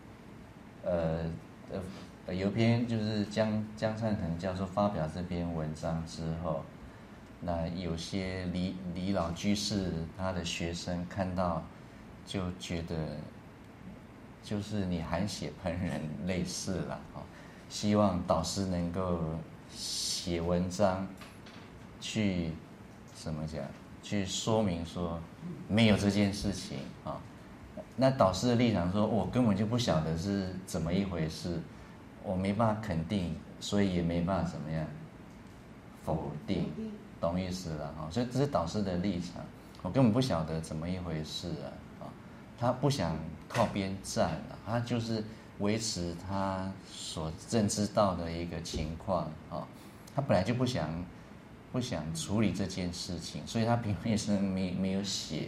有一篇就是江灿腾教授发表这篇文章之后，那有些李老居士他的学生看到就觉得就是你含血喷人类似了希望导师能够写文章去怎么讲，去说明说没有这件事情那导师的立场说，我根本就不晓得是怎么一回事，我没办法肯定，所以也没办法怎么样否定，懂意思了所以这是导师的立场，我根本不晓得怎么一回事他不想靠边站他就是维持他所认知到的一个情况他本来就不想处理这件事情，所以他平面上没有写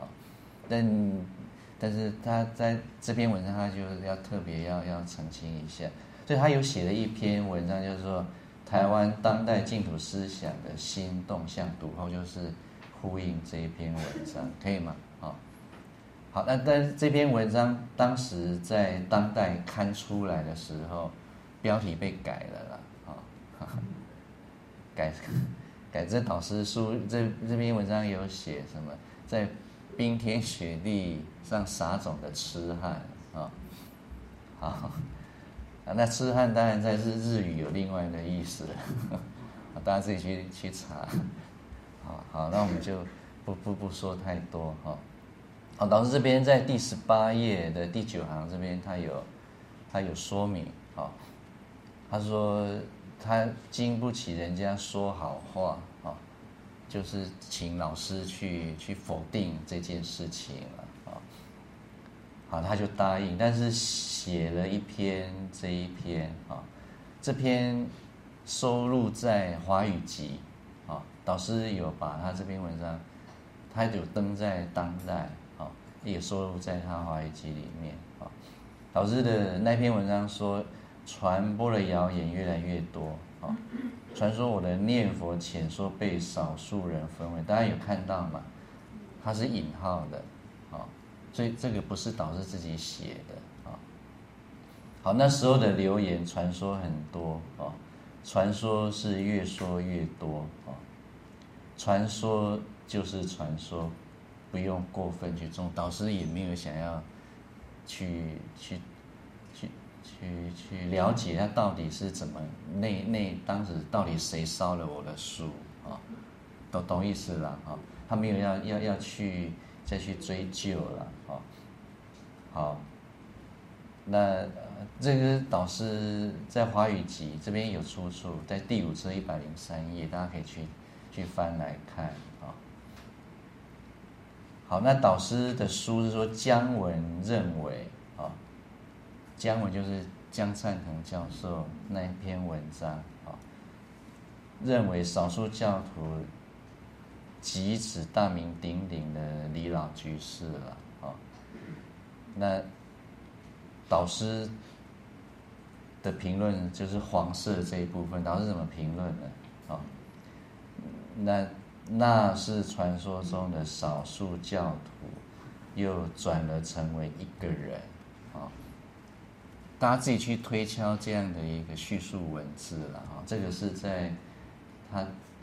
但是他在这篇文章他就要特别要澄清一下，所以他有写了一篇文章，就是说台湾当代净土思想的新动向读后，就是呼应这一篇文章，可以吗？好，但是这篇文章当时在当代刊出来的时候，标题被改了啦改这导师书这篇文章有写什么在冰天雪地上撒种的痴汉那痴汉当然在日语有另外的意思大家自己去查好，那我们就不说太多导师这边在第18页的第9行这边他有说明他说他经不起人家说好话就是请老师去否定这件事情了好，他就答应，但是写了这一篇这篇收录在华语集导师有把他这篇文章他有登在当代也收录在他华语集里面导师的那篇文章说，传播的谣言越来越多传说我的念佛浅说被少数人分为，大家有看到吗？它是引号的所以这个不是导师自己写的好，那时候的流言传说很多传说是越说越多传说就是传说，不用过分去重，导师也没有想要去了解他到底是怎么当时到底谁烧了我的书懂意思了他没有要再去追究了好， 这个导师在华语集这边有出处，在第5册103页，大家可以去翻来看啊。好，那导师的书是说姜文认为啊，姜文就是姜灿腾教授那一篇文章啊，认为少数教徒即指大名鼎鼎的李老居士了啊。那导师的评论就是黄色这一部分，导师怎么评论呢？啊，那是传说中的少数教徒，又转了成为一个人啊。大家自己去推敲这样的一个叙述文字了啊。这个是在他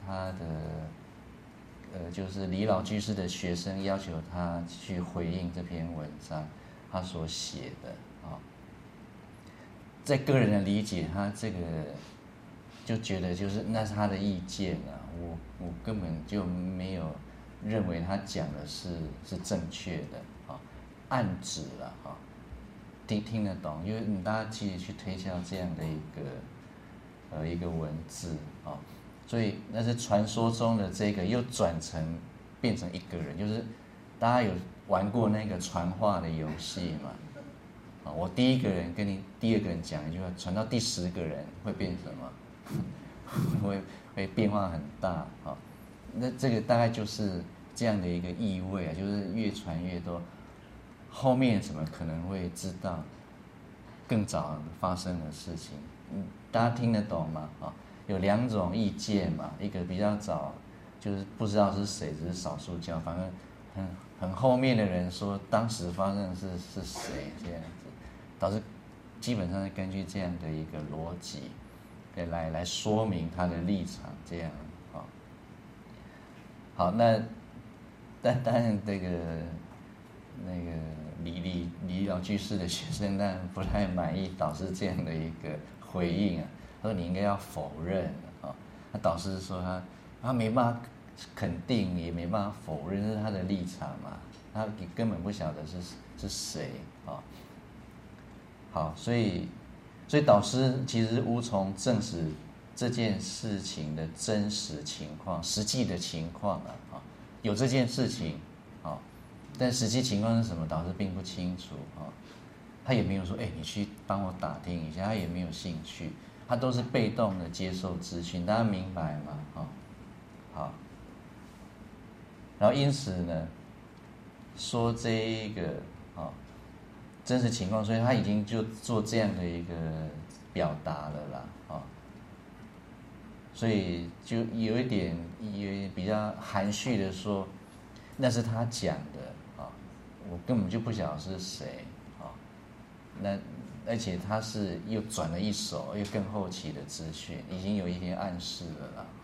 的就是李老居士的学生要求他去回应这篇文章，他所写的啊。在个人的理解，他这个就觉得就是那是他的意见啊，我根本就没有认为他讲的是正确的啊，暗指了啊，听得懂，因为你大家自己去推敲这样的一个文字啊，所以那是传说中的这个又变成一个人，就是大家有玩过那个传话的游戏嘛？啊，我第一个人跟你第二个人讲一句话，传到第10个人会变什么？会变化很大啊。那这个大概就是这样的一个意味啊，就是越传越多，后面怎么可能会知道更早发生的事情？大家听得懂吗？啊，有2种意见嘛，一个比较早，就是不知道是谁，只是少数教，反正很后面的人说当时发生的是谁这样子，导致基本上是根据这样的一个逻辑来说明他的立场这样啊。好，那当然那个李老居士的学生当然不太满意导师这样的一个回应啊，他说你应该要否认啊。那导师说他没办法肯定，也没办法否认，这是他的立场嘛，他根本不晓得是谁啊。好，所以导师其实无从证实这件事情的真实情况、实际的情况啊，有这件事情啊，但实际情况是什么，导师并不清楚啊。他也没有说，你去帮我打听一下，他也没有兴趣，他都是被动的接受资讯，大家明白吗？好，然后因此呢，说这一个真实情况，所以他已经就做这样的一个表达了啦，所以就有一点比较含蓄的说，那是他讲的啊，我根本就不晓得是谁啊，那而且他是又转了一手，又更后期的资讯，已经有一些暗示了啦，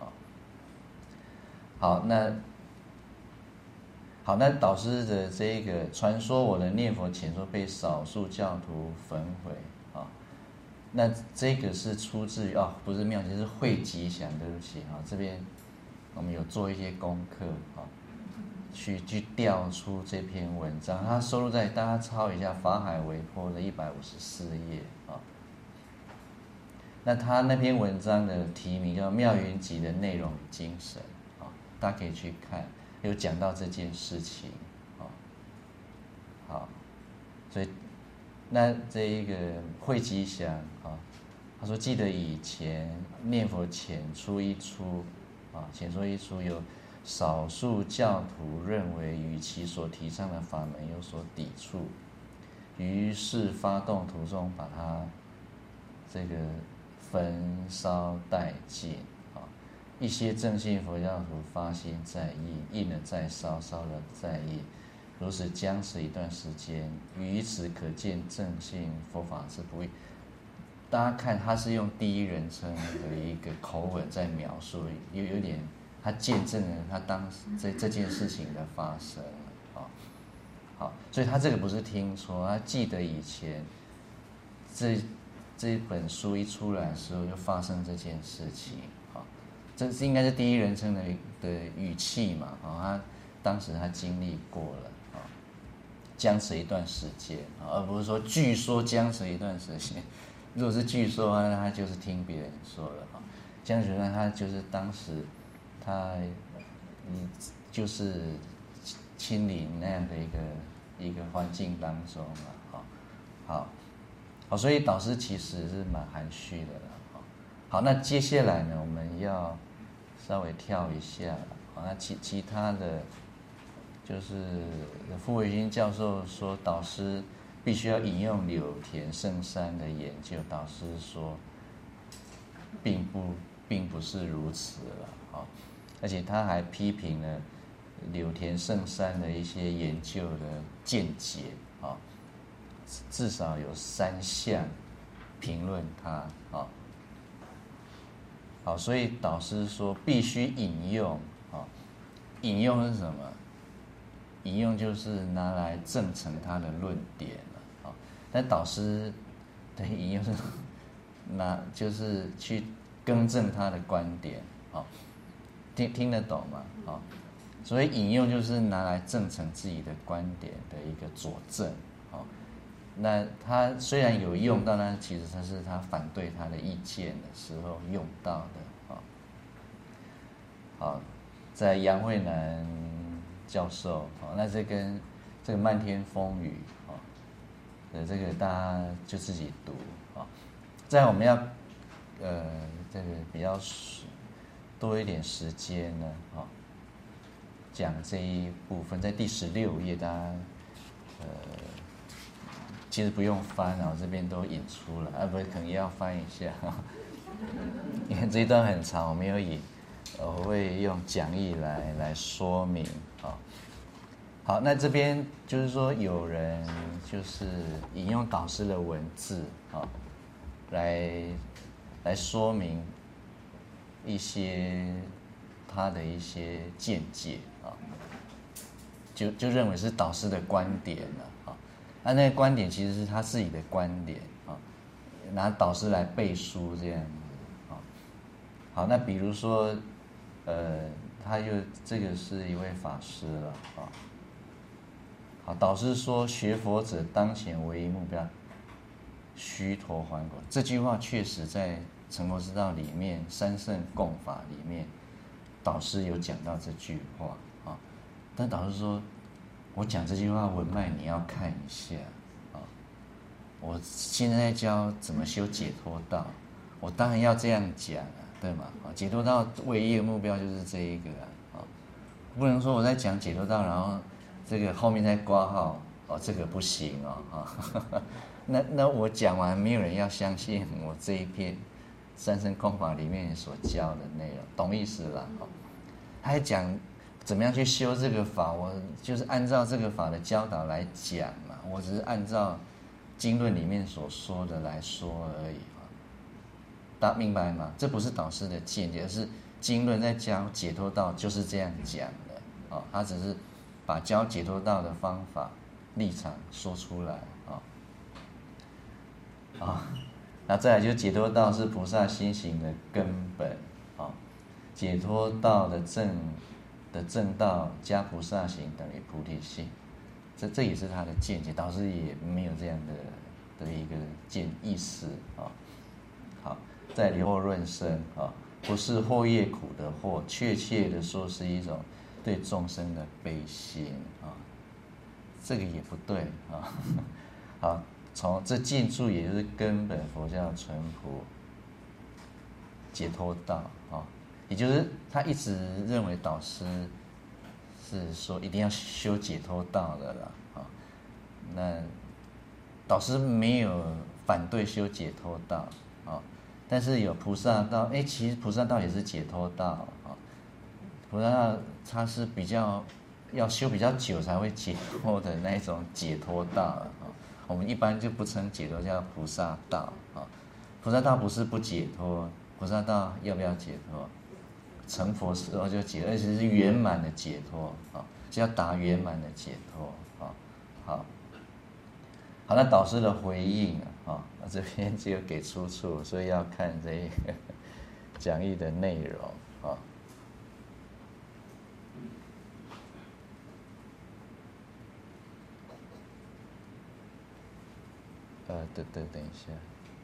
好，那导师的这个传说，我的念佛前说被少数教徒焚毁啊，那这个是出自于不是妙解，是慧吉祥，对不起啊，这边我们有做一些功课啊，去调出这篇文章，它收录在大家抄一下法海维波的154页啊。那他那篇文章的题名叫《妙云集的内容与精神》啊，大家可以去看。有讲到这件事情，好，所以那这一个慧吉祥他说记得以前念佛前出有少数教徒认为与其所提倡的法门有所抵触，于是发动徒众把它这个焚烧殆尽。一些正信佛教徒发心再印了再烧，烧了再印，如此僵持一段时间。于此可见正信佛法之不易。大家看，他是用第一人称的一个口吻在描述，有点他见证了他当时这件事情的发生好，所以他这个不是听说，他记得以前这本书一出来的时候就发生这件事情。这是应该是第一人称的语气嘛，他当时他经历过了僵持一段时间，而不是说据说僵持一段时间。如果是据说的话，那他就是听别人说的哈。僵持呢，他就是当时他就是亲临那样的一个环境当中了，好，所以导师其实是蛮含蓄的了，好，那接下来呢，我们要稍微跳一下，好，那其他的，就是傅维新教授说，导师必须要引用柳田胜山的研究，导师说，并不是如此了，而且他还批评了柳田胜山的一些研究的见解，至少有3项评论他，好，所以导师说必须引用，引用是什么？引用就是拿来证成他的论点了，但导师的引用是就是去更正他的观点，听得懂吗？所以引用就是拿来证成自己的观点的一个佐证，那他虽然有用到，但其实是他反对他的意见的时候用到的，好，在杨惠南教授，那这跟这个漫天风雨，这个大家就自己读，在我们要这个比较多一点时间呢，讲这一部分，在第16页，大家其实不用翻，我这边都引出来，不，可能也要翻一下，因为这一段很长，我没有引，我会用讲义来说明，好，那这边就是说有人就是引用导师的文字，来说明一些他的一些见解，就认为是导师的观点了，那个观点其实是他自己的观点，拿导师来背书这样子，好，那比如说，这个是一位法师了，好，导师说学佛者当前唯一目标，须陀洹果。这句话确实在成佛之道里面，三圣共法里面，导师有讲到这句话，但导师说，我讲这句话文脉你要看一下，我现在在教怎么修解脱道，我当然要这样讲对吗？解脱道唯一的目标就是这一个不能说我在讲解脱道，然后这个后面再挂号，这个不行那我讲完没有人要相信我这一篇三圣空法里面所教的内容，懂意思啦？他还讲怎么样去修这个法，我就是按照这个法的教导来讲嘛，我只是按照经论里面所说的来说而已，大家明白吗？这不是导师的见解，而是经论在教解脱道就是这样讲的，他只是把教解脱道的方法立场说出来，那再来就是解脱道是菩萨心行的根本，解脱道的正道加菩萨行等于菩提心，这也是他的见解，导师也没有这样的一个意思，好，再离祸润生，不是祸业苦的祸，确切的说是一种对众生的悲心，这个也不对，好，从这进驻也就是根本佛教淳朴解脱道，也就是他一直认为导师是说一定要修解脱道的啦，那导师没有反对修解脱道，但是有菩萨道，其实菩萨道也是解脱道，菩萨道它是比较要修比较久才会解脱的那种解脱道，我们一般就不称解脱，叫菩萨道，菩萨道不是不解脱，菩萨道要不要解脱？成佛时候就解脱，而且是圆满的解脱，是要达圆满的解脱，好，那导师的回应这边只有给出处，所以要看这个讲义的内容， 等一下。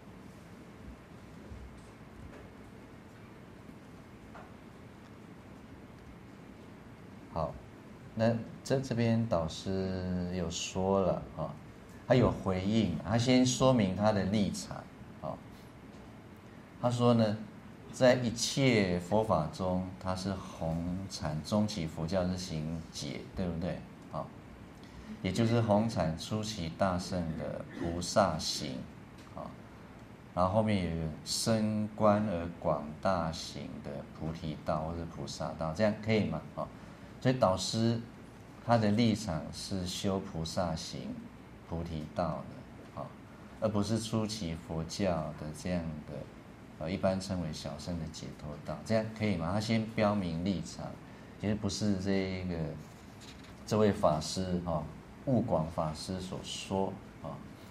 好，那这边导师有说了啊，他有回应，他先说明他的立场啊。他说呢，在一切佛法中，他是红产中期佛教是行解，对不对？啊，也就是红产初期大圣的菩萨行啊，然后后面有一个深观而广大行的菩提道或者菩萨道，这样可以吗？啊？所以导师他的立场是修菩萨行、菩提道的，而不是初期佛教的这样的，一般称为小乘的解脱道，这样可以吗？他先标明立场，其实不是这位法师悟广法师所说啊。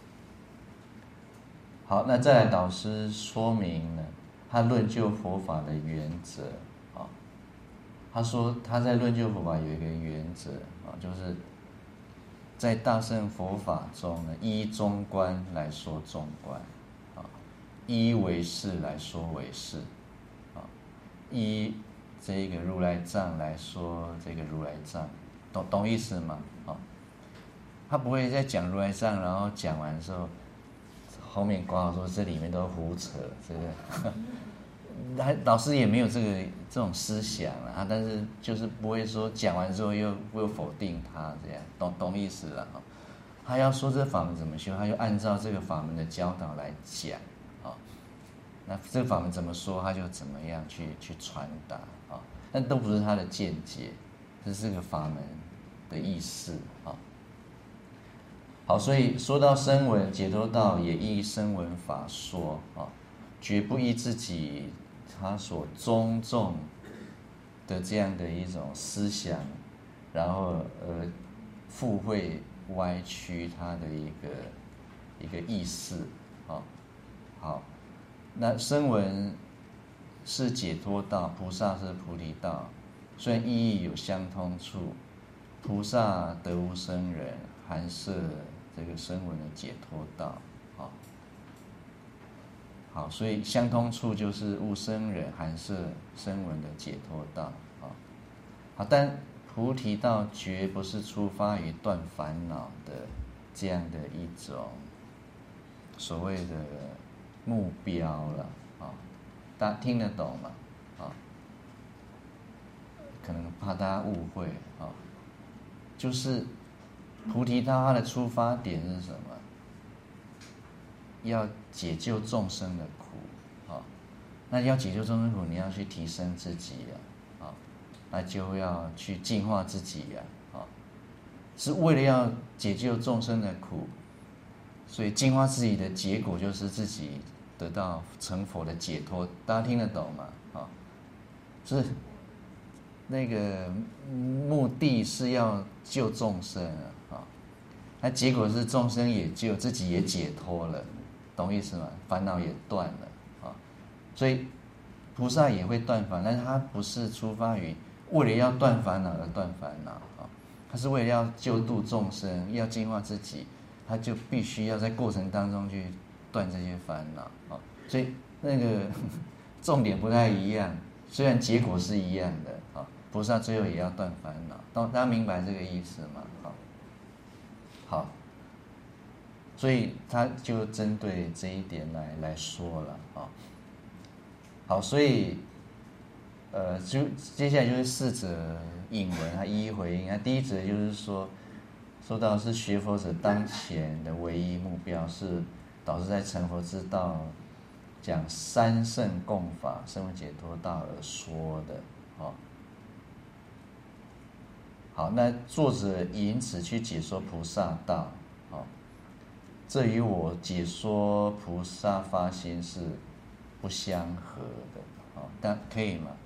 好，那再来导师说明呢，他论就佛法的原则啊。他说他在论就佛法有一个原则啊，就是在大乘佛法中呢，依中观来说中观啊，依唯识来说唯识啊，依这个如来藏来说这个如来藏，懂意思吗？啊，他不会在讲如来藏，然后讲完之后，后面挂号说这里面都胡扯，这个。老师也没有这种思想啊，但是就是不会说讲完之后又否定他这样，懂意思了哈。他要说这法门怎么修，他就按照这个法门的教导来讲啊。那这个法门怎么说，他就怎么样去传达啊。但都不是他的见解，这是个法门的意思啊。好，所以说到声闻解脱道，也依声闻法说啊，绝不依自己他所宗重的这样的一种思想，然后附会歪曲他的一个意思啊。好，那声闻是解脱道，菩萨是菩提道，虽然意义有相通处，菩萨得无生人，含摄这个声闻的解脱道啊。好，所以相通处就是无生人含摄声闻的解脱道啊。好，但菩提道绝不是出发于断烦恼的这样的一种所谓的目标了啊。大家听得懂吗？啊，可能怕大家误会啊，就是菩提道它的出发点是什么？要解救众生的苦啊，那要解救众生苦，你要去提升自己啊，那就要去净化自己啊，是为了要解救众生的苦，所以净化自己的结果就是自己得到成佛的解脱，大家听得懂吗？啊，是那个目的是要救众生啊，那结果是众生也救，自己也解脱了。懂意思吗？烦恼也断了啊，所以菩萨也会断烦，但是他不是出发于为了要断烦恼而断烦恼啊，他是为了要救度众生，要净化自己，他就必须要在过程当中去断这些烦恼啊，所以那个重点不太一样，虽然结果是一样的啊，菩萨最后也要断烦恼，大家明白这个意思吗？好。所以他就针对这一点来说了啊。好，所以就接下来就是4则引文，他一一回应。第一则就是说到是学佛者当前的唯一目标是导师在成佛之道讲三圣共法、声闻解脱道而说的啊。好，那作者因此去解说菩萨道啊。这与我解说菩萨发心是不相合的，但可以吗？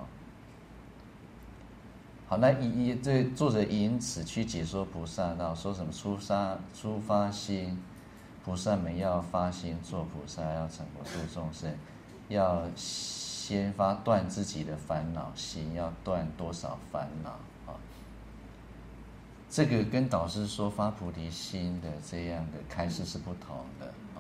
好，那这作者因此去解说菩萨道，说什么出发心，菩萨们要发心做菩萨，要成佛度众生，要先断自己的烦恼心，要断多少烦恼啊？这个跟导师说发菩提心的这样的开示是不同的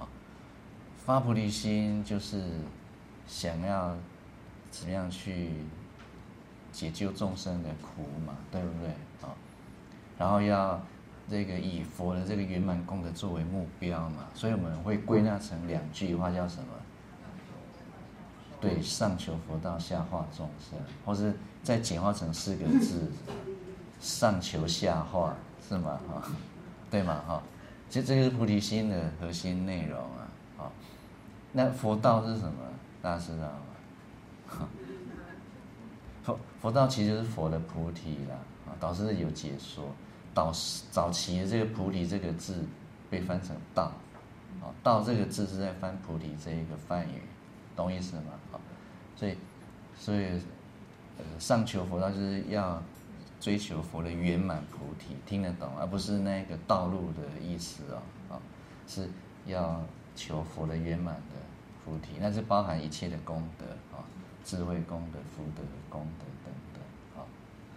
发菩提心就是想要怎么样去解救众生的苦嘛，对不对？然后要这个以佛的这个圆满功德作为目标嘛，所以我们会归纳成2句话，叫什么？对，上求佛道，下化众生，或是再简化成4个字，上求下化，是吗？对吗？其实这个是菩提心的核心内容啊。那佛道是什么？大家知道吗？佛道其实就是佛的菩提啦。导师有解说，早期的这个菩提这个字被翻成道，道这个字是在翻菩提这一个梵语，懂意思吗？所以上求佛道就是要追求佛的圆满菩提，听得懂，而不是那个道路的意思是要求佛的圆满的菩提，那是包含一切的功德智慧功德、福德功德等等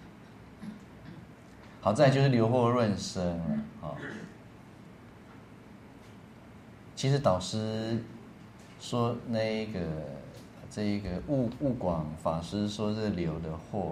好，再来就是留惑润生了其实导师说这一个悟广法师说是留的惑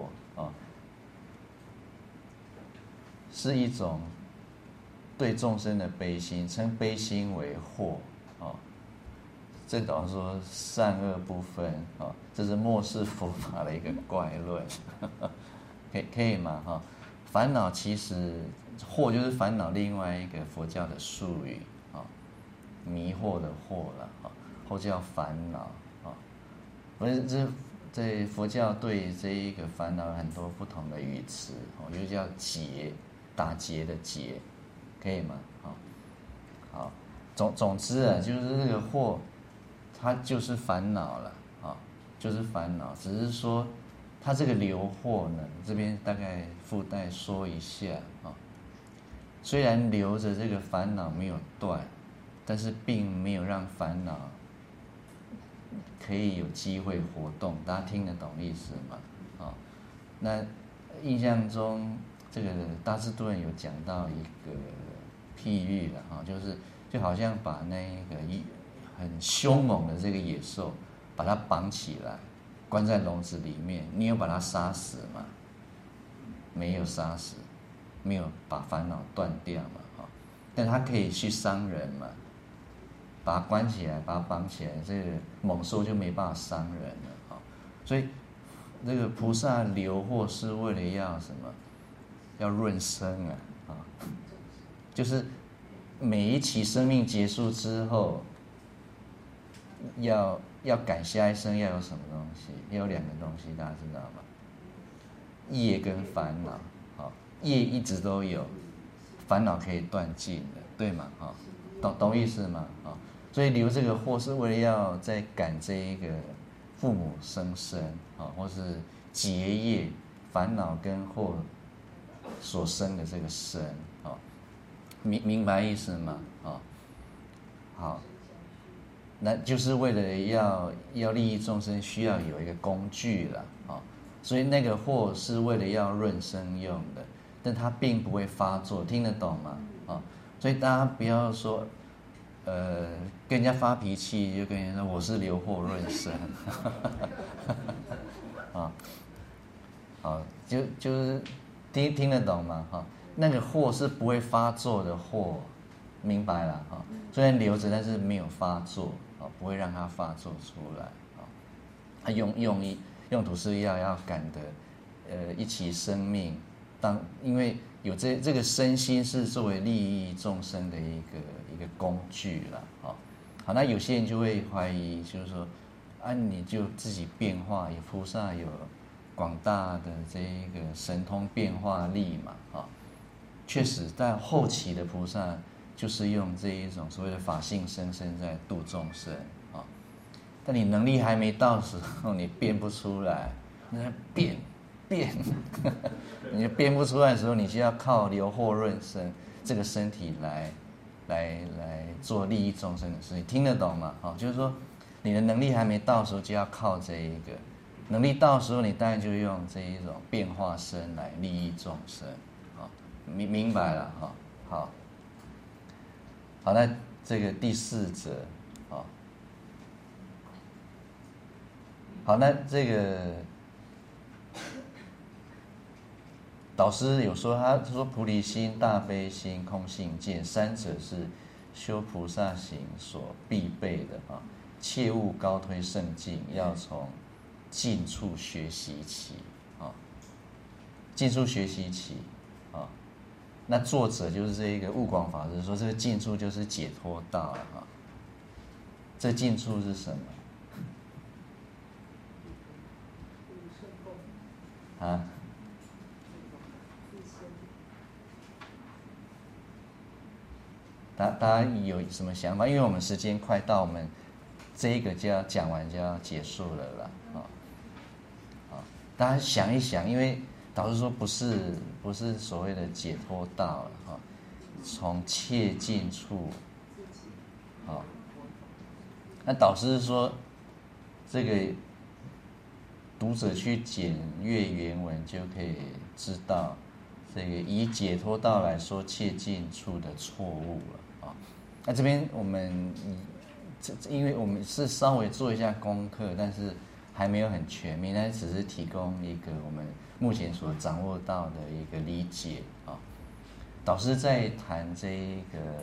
是一种对众生的悲心，称悲心为惑这导师说善恶不分这是末世佛法的一个怪论可以吗？烦恼其实惑就是烦恼另外一个佛教的术语迷惑的惑了或叫烦恼不是这佛教对这一个烦恼有很多不同的语词有一个叫结，打结的结，可以吗？好，总之就是这个惑，它就是烦恼了就是烦恼，只是说它这个留惑呢，这边大概附带说一下虽然留着这个烦恼没有断，但是并没有让烦恼可以有机会活动，大家听得懂意思吗？那印象中这个大智度论有讲到一个譬喻了就好像把那个很凶猛的这个野兽，把它绑起来，关在笼子里面，你有把它杀死吗？没有杀死，没有把烦恼断掉嘛但它可以去伤人嘛，把它关起来，把它绑起来，这个猛兽就没办法伤人了所以这个菩萨留惑是为了要什么？要润生就是每一期生命结束之后，要改下一生要有什么东西？要有2个东西，大家知道吗？业跟烦恼业一直都有，烦恼可以断尽的，对吗？懂意思吗？所以留这个惑是为了要再赶这一个父母生或是结业烦恼跟惑所生的这个生明白意思吗？好，那就是为了要利益众生，需要有一个工具了所以那个惑是为了要润生用的，但它并不会发作，听得懂吗？所以大家不要说跟人家发脾气，就跟人家说我是留惑润生就是听得懂吗？那个惑是不会发作的惑，明白了虽然留着，但是没有发作不会让它发作出来它用途是要赶的一起生命，因为有这个身心是作为利益众生的一个工具了好，那有些人就会怀疑，就是说你就自己变化，有菩萨有广大的这一个神通变化力嘛确实在后期的菩萨就是用这一种所谓的法性生身在度众生但你能力还没到时候，你变不出来，那变你就变不出来的时候，你就要靠留惑润生这个身体来做利益众生的事情，听得懂吗？就是说你的能力还没到的时候，就要靠这一个能力到的时候，你当然就用这一种变化身来利益众生明白了好，那这个第4则好，那这个导师有说，他说菩提心、大悲心、空性见三者是修菩萨行所必备的啊，切勿高推圣境，要从近处学习起啊，近处学习起啊。那作者就是这一个悟广法师说，这个近处就是解脱道了哈。这近处是什么？啊？大家有什么想法？因为我们时间快到，我们这一个就要讲完就要结束了啦。大家想一想，因为导师说不是所谓的解脱道了哈，从切近处，那导师说，这个读者去检阅原文就可以知道，这个以解脱道来说，切近处的错误了啊。那这边我们因为我们是稍微做一下功课，但是还没有很全面，但只是提供一个我们目前所掌握到的一个理解啊。导师在谈这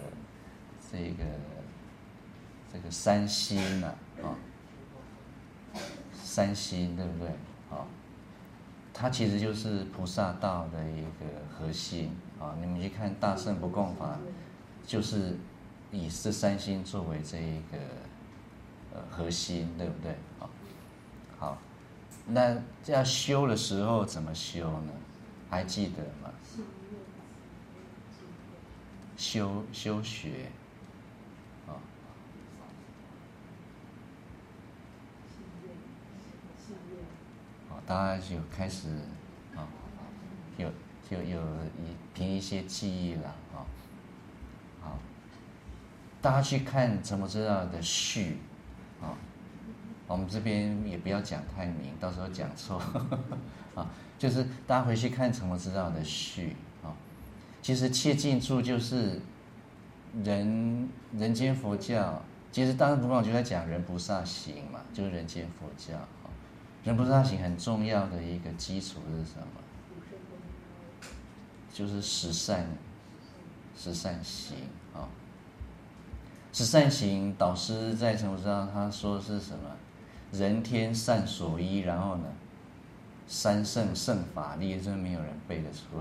个三心呐啊，三心对不对？啊，它其实就是菩萨道的一个核心啊。你们去看大乘不共法，就是以这三心作为这一个核心，对不对？啊，好，那要修的时候怎么修呢？还记得吗？修学啊，大家就开始啊，有凭一些记忆了啊。好，大家去看怎么知道的序啊。我们这边也不要讲太明，到时候讲错啊。就是大家回去看怎么知道的序啊。其实切近处就是人间佛教，其实当然不光就在讲人菩萨行嘛，就是人间佛教啊。人菩萨行很重要的一个基础是什么？就是十善行啊。十善行，导师在什么上他说是什么？人天善所依，然后呢，三圣圣法力，真没有人背得出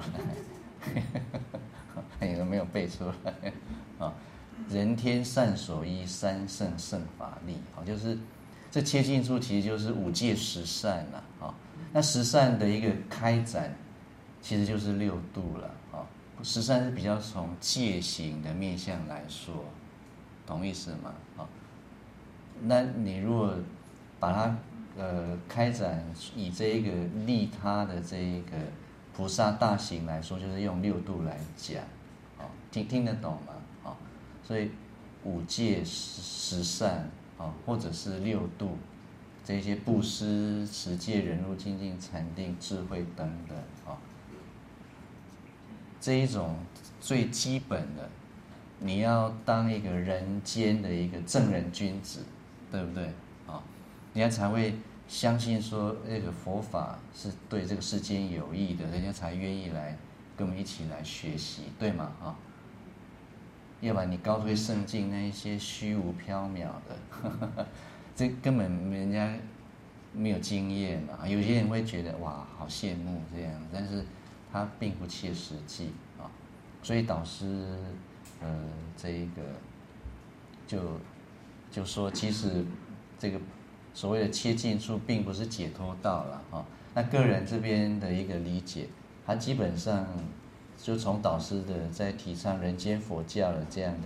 来，你都没有背出来啊。人天善所依，三圣圣法力，好，就是这切近处其实就是五戒十善了啊。那十善的一个开展，其实就是六度了啊。十善是比较从戒行的面向来说，懂意思吗？啊，那你如果把它开展以这一个利他的这一个菩萨大行来说，就是用六度来讲，啊，听得懂吗？啊，所以五戒十善啊，或者是六度，这些布施、持戒、忍辱、精进、禅定、智慧等等啊，这一种最基本的，你要当一个人间的一个正人君子，对不对？啊，人家才会相信说这个佛法是对这个世间有益的，人家才愿意来跟我们一起来学习，对吗？啊，要不然你高推圣境那一些虚无缥缈的，这根本人家没有经验嘛。有些人会觉得哇，好羡慕这样，但是他并不切实际啊。所以导师这一个就说，其实这个所谓的切近处，并不是解脱道了啊。那个人这边的一个理解，他基本上就从导师的在提倡人间佛教的这样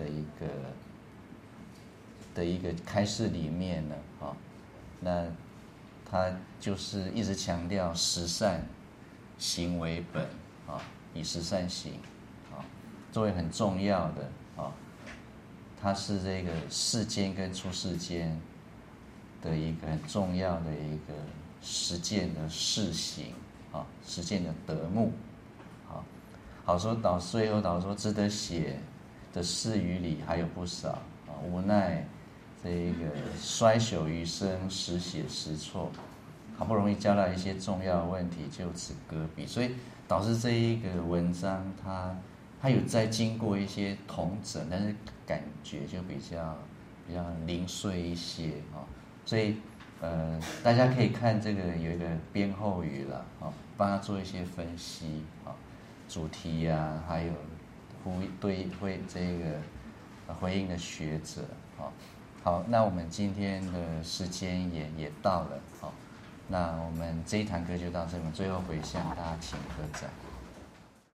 的一个开示里面呢，啊，那他就是一直强调十善行为本啊，以十善行啊作为很重要的啊。它是这个世间跟出世间的一个很重要的一个实践的事行啊，实践的德目啊。好说最后导说值得写的事与理还有不少啊，无奈这个衰朽余生，时写时错好不容易教到一些重要的问题就此搁笔，所以导致这一个文章它有在经过一些统整，但是感觉就比较零碎一些所以大家可以看这个有一个编后语了帮他做一些分析主题还有回应的学者好，那我们今天的时间也到了那我们这一堂课就到这里，最后回向大家请合掌。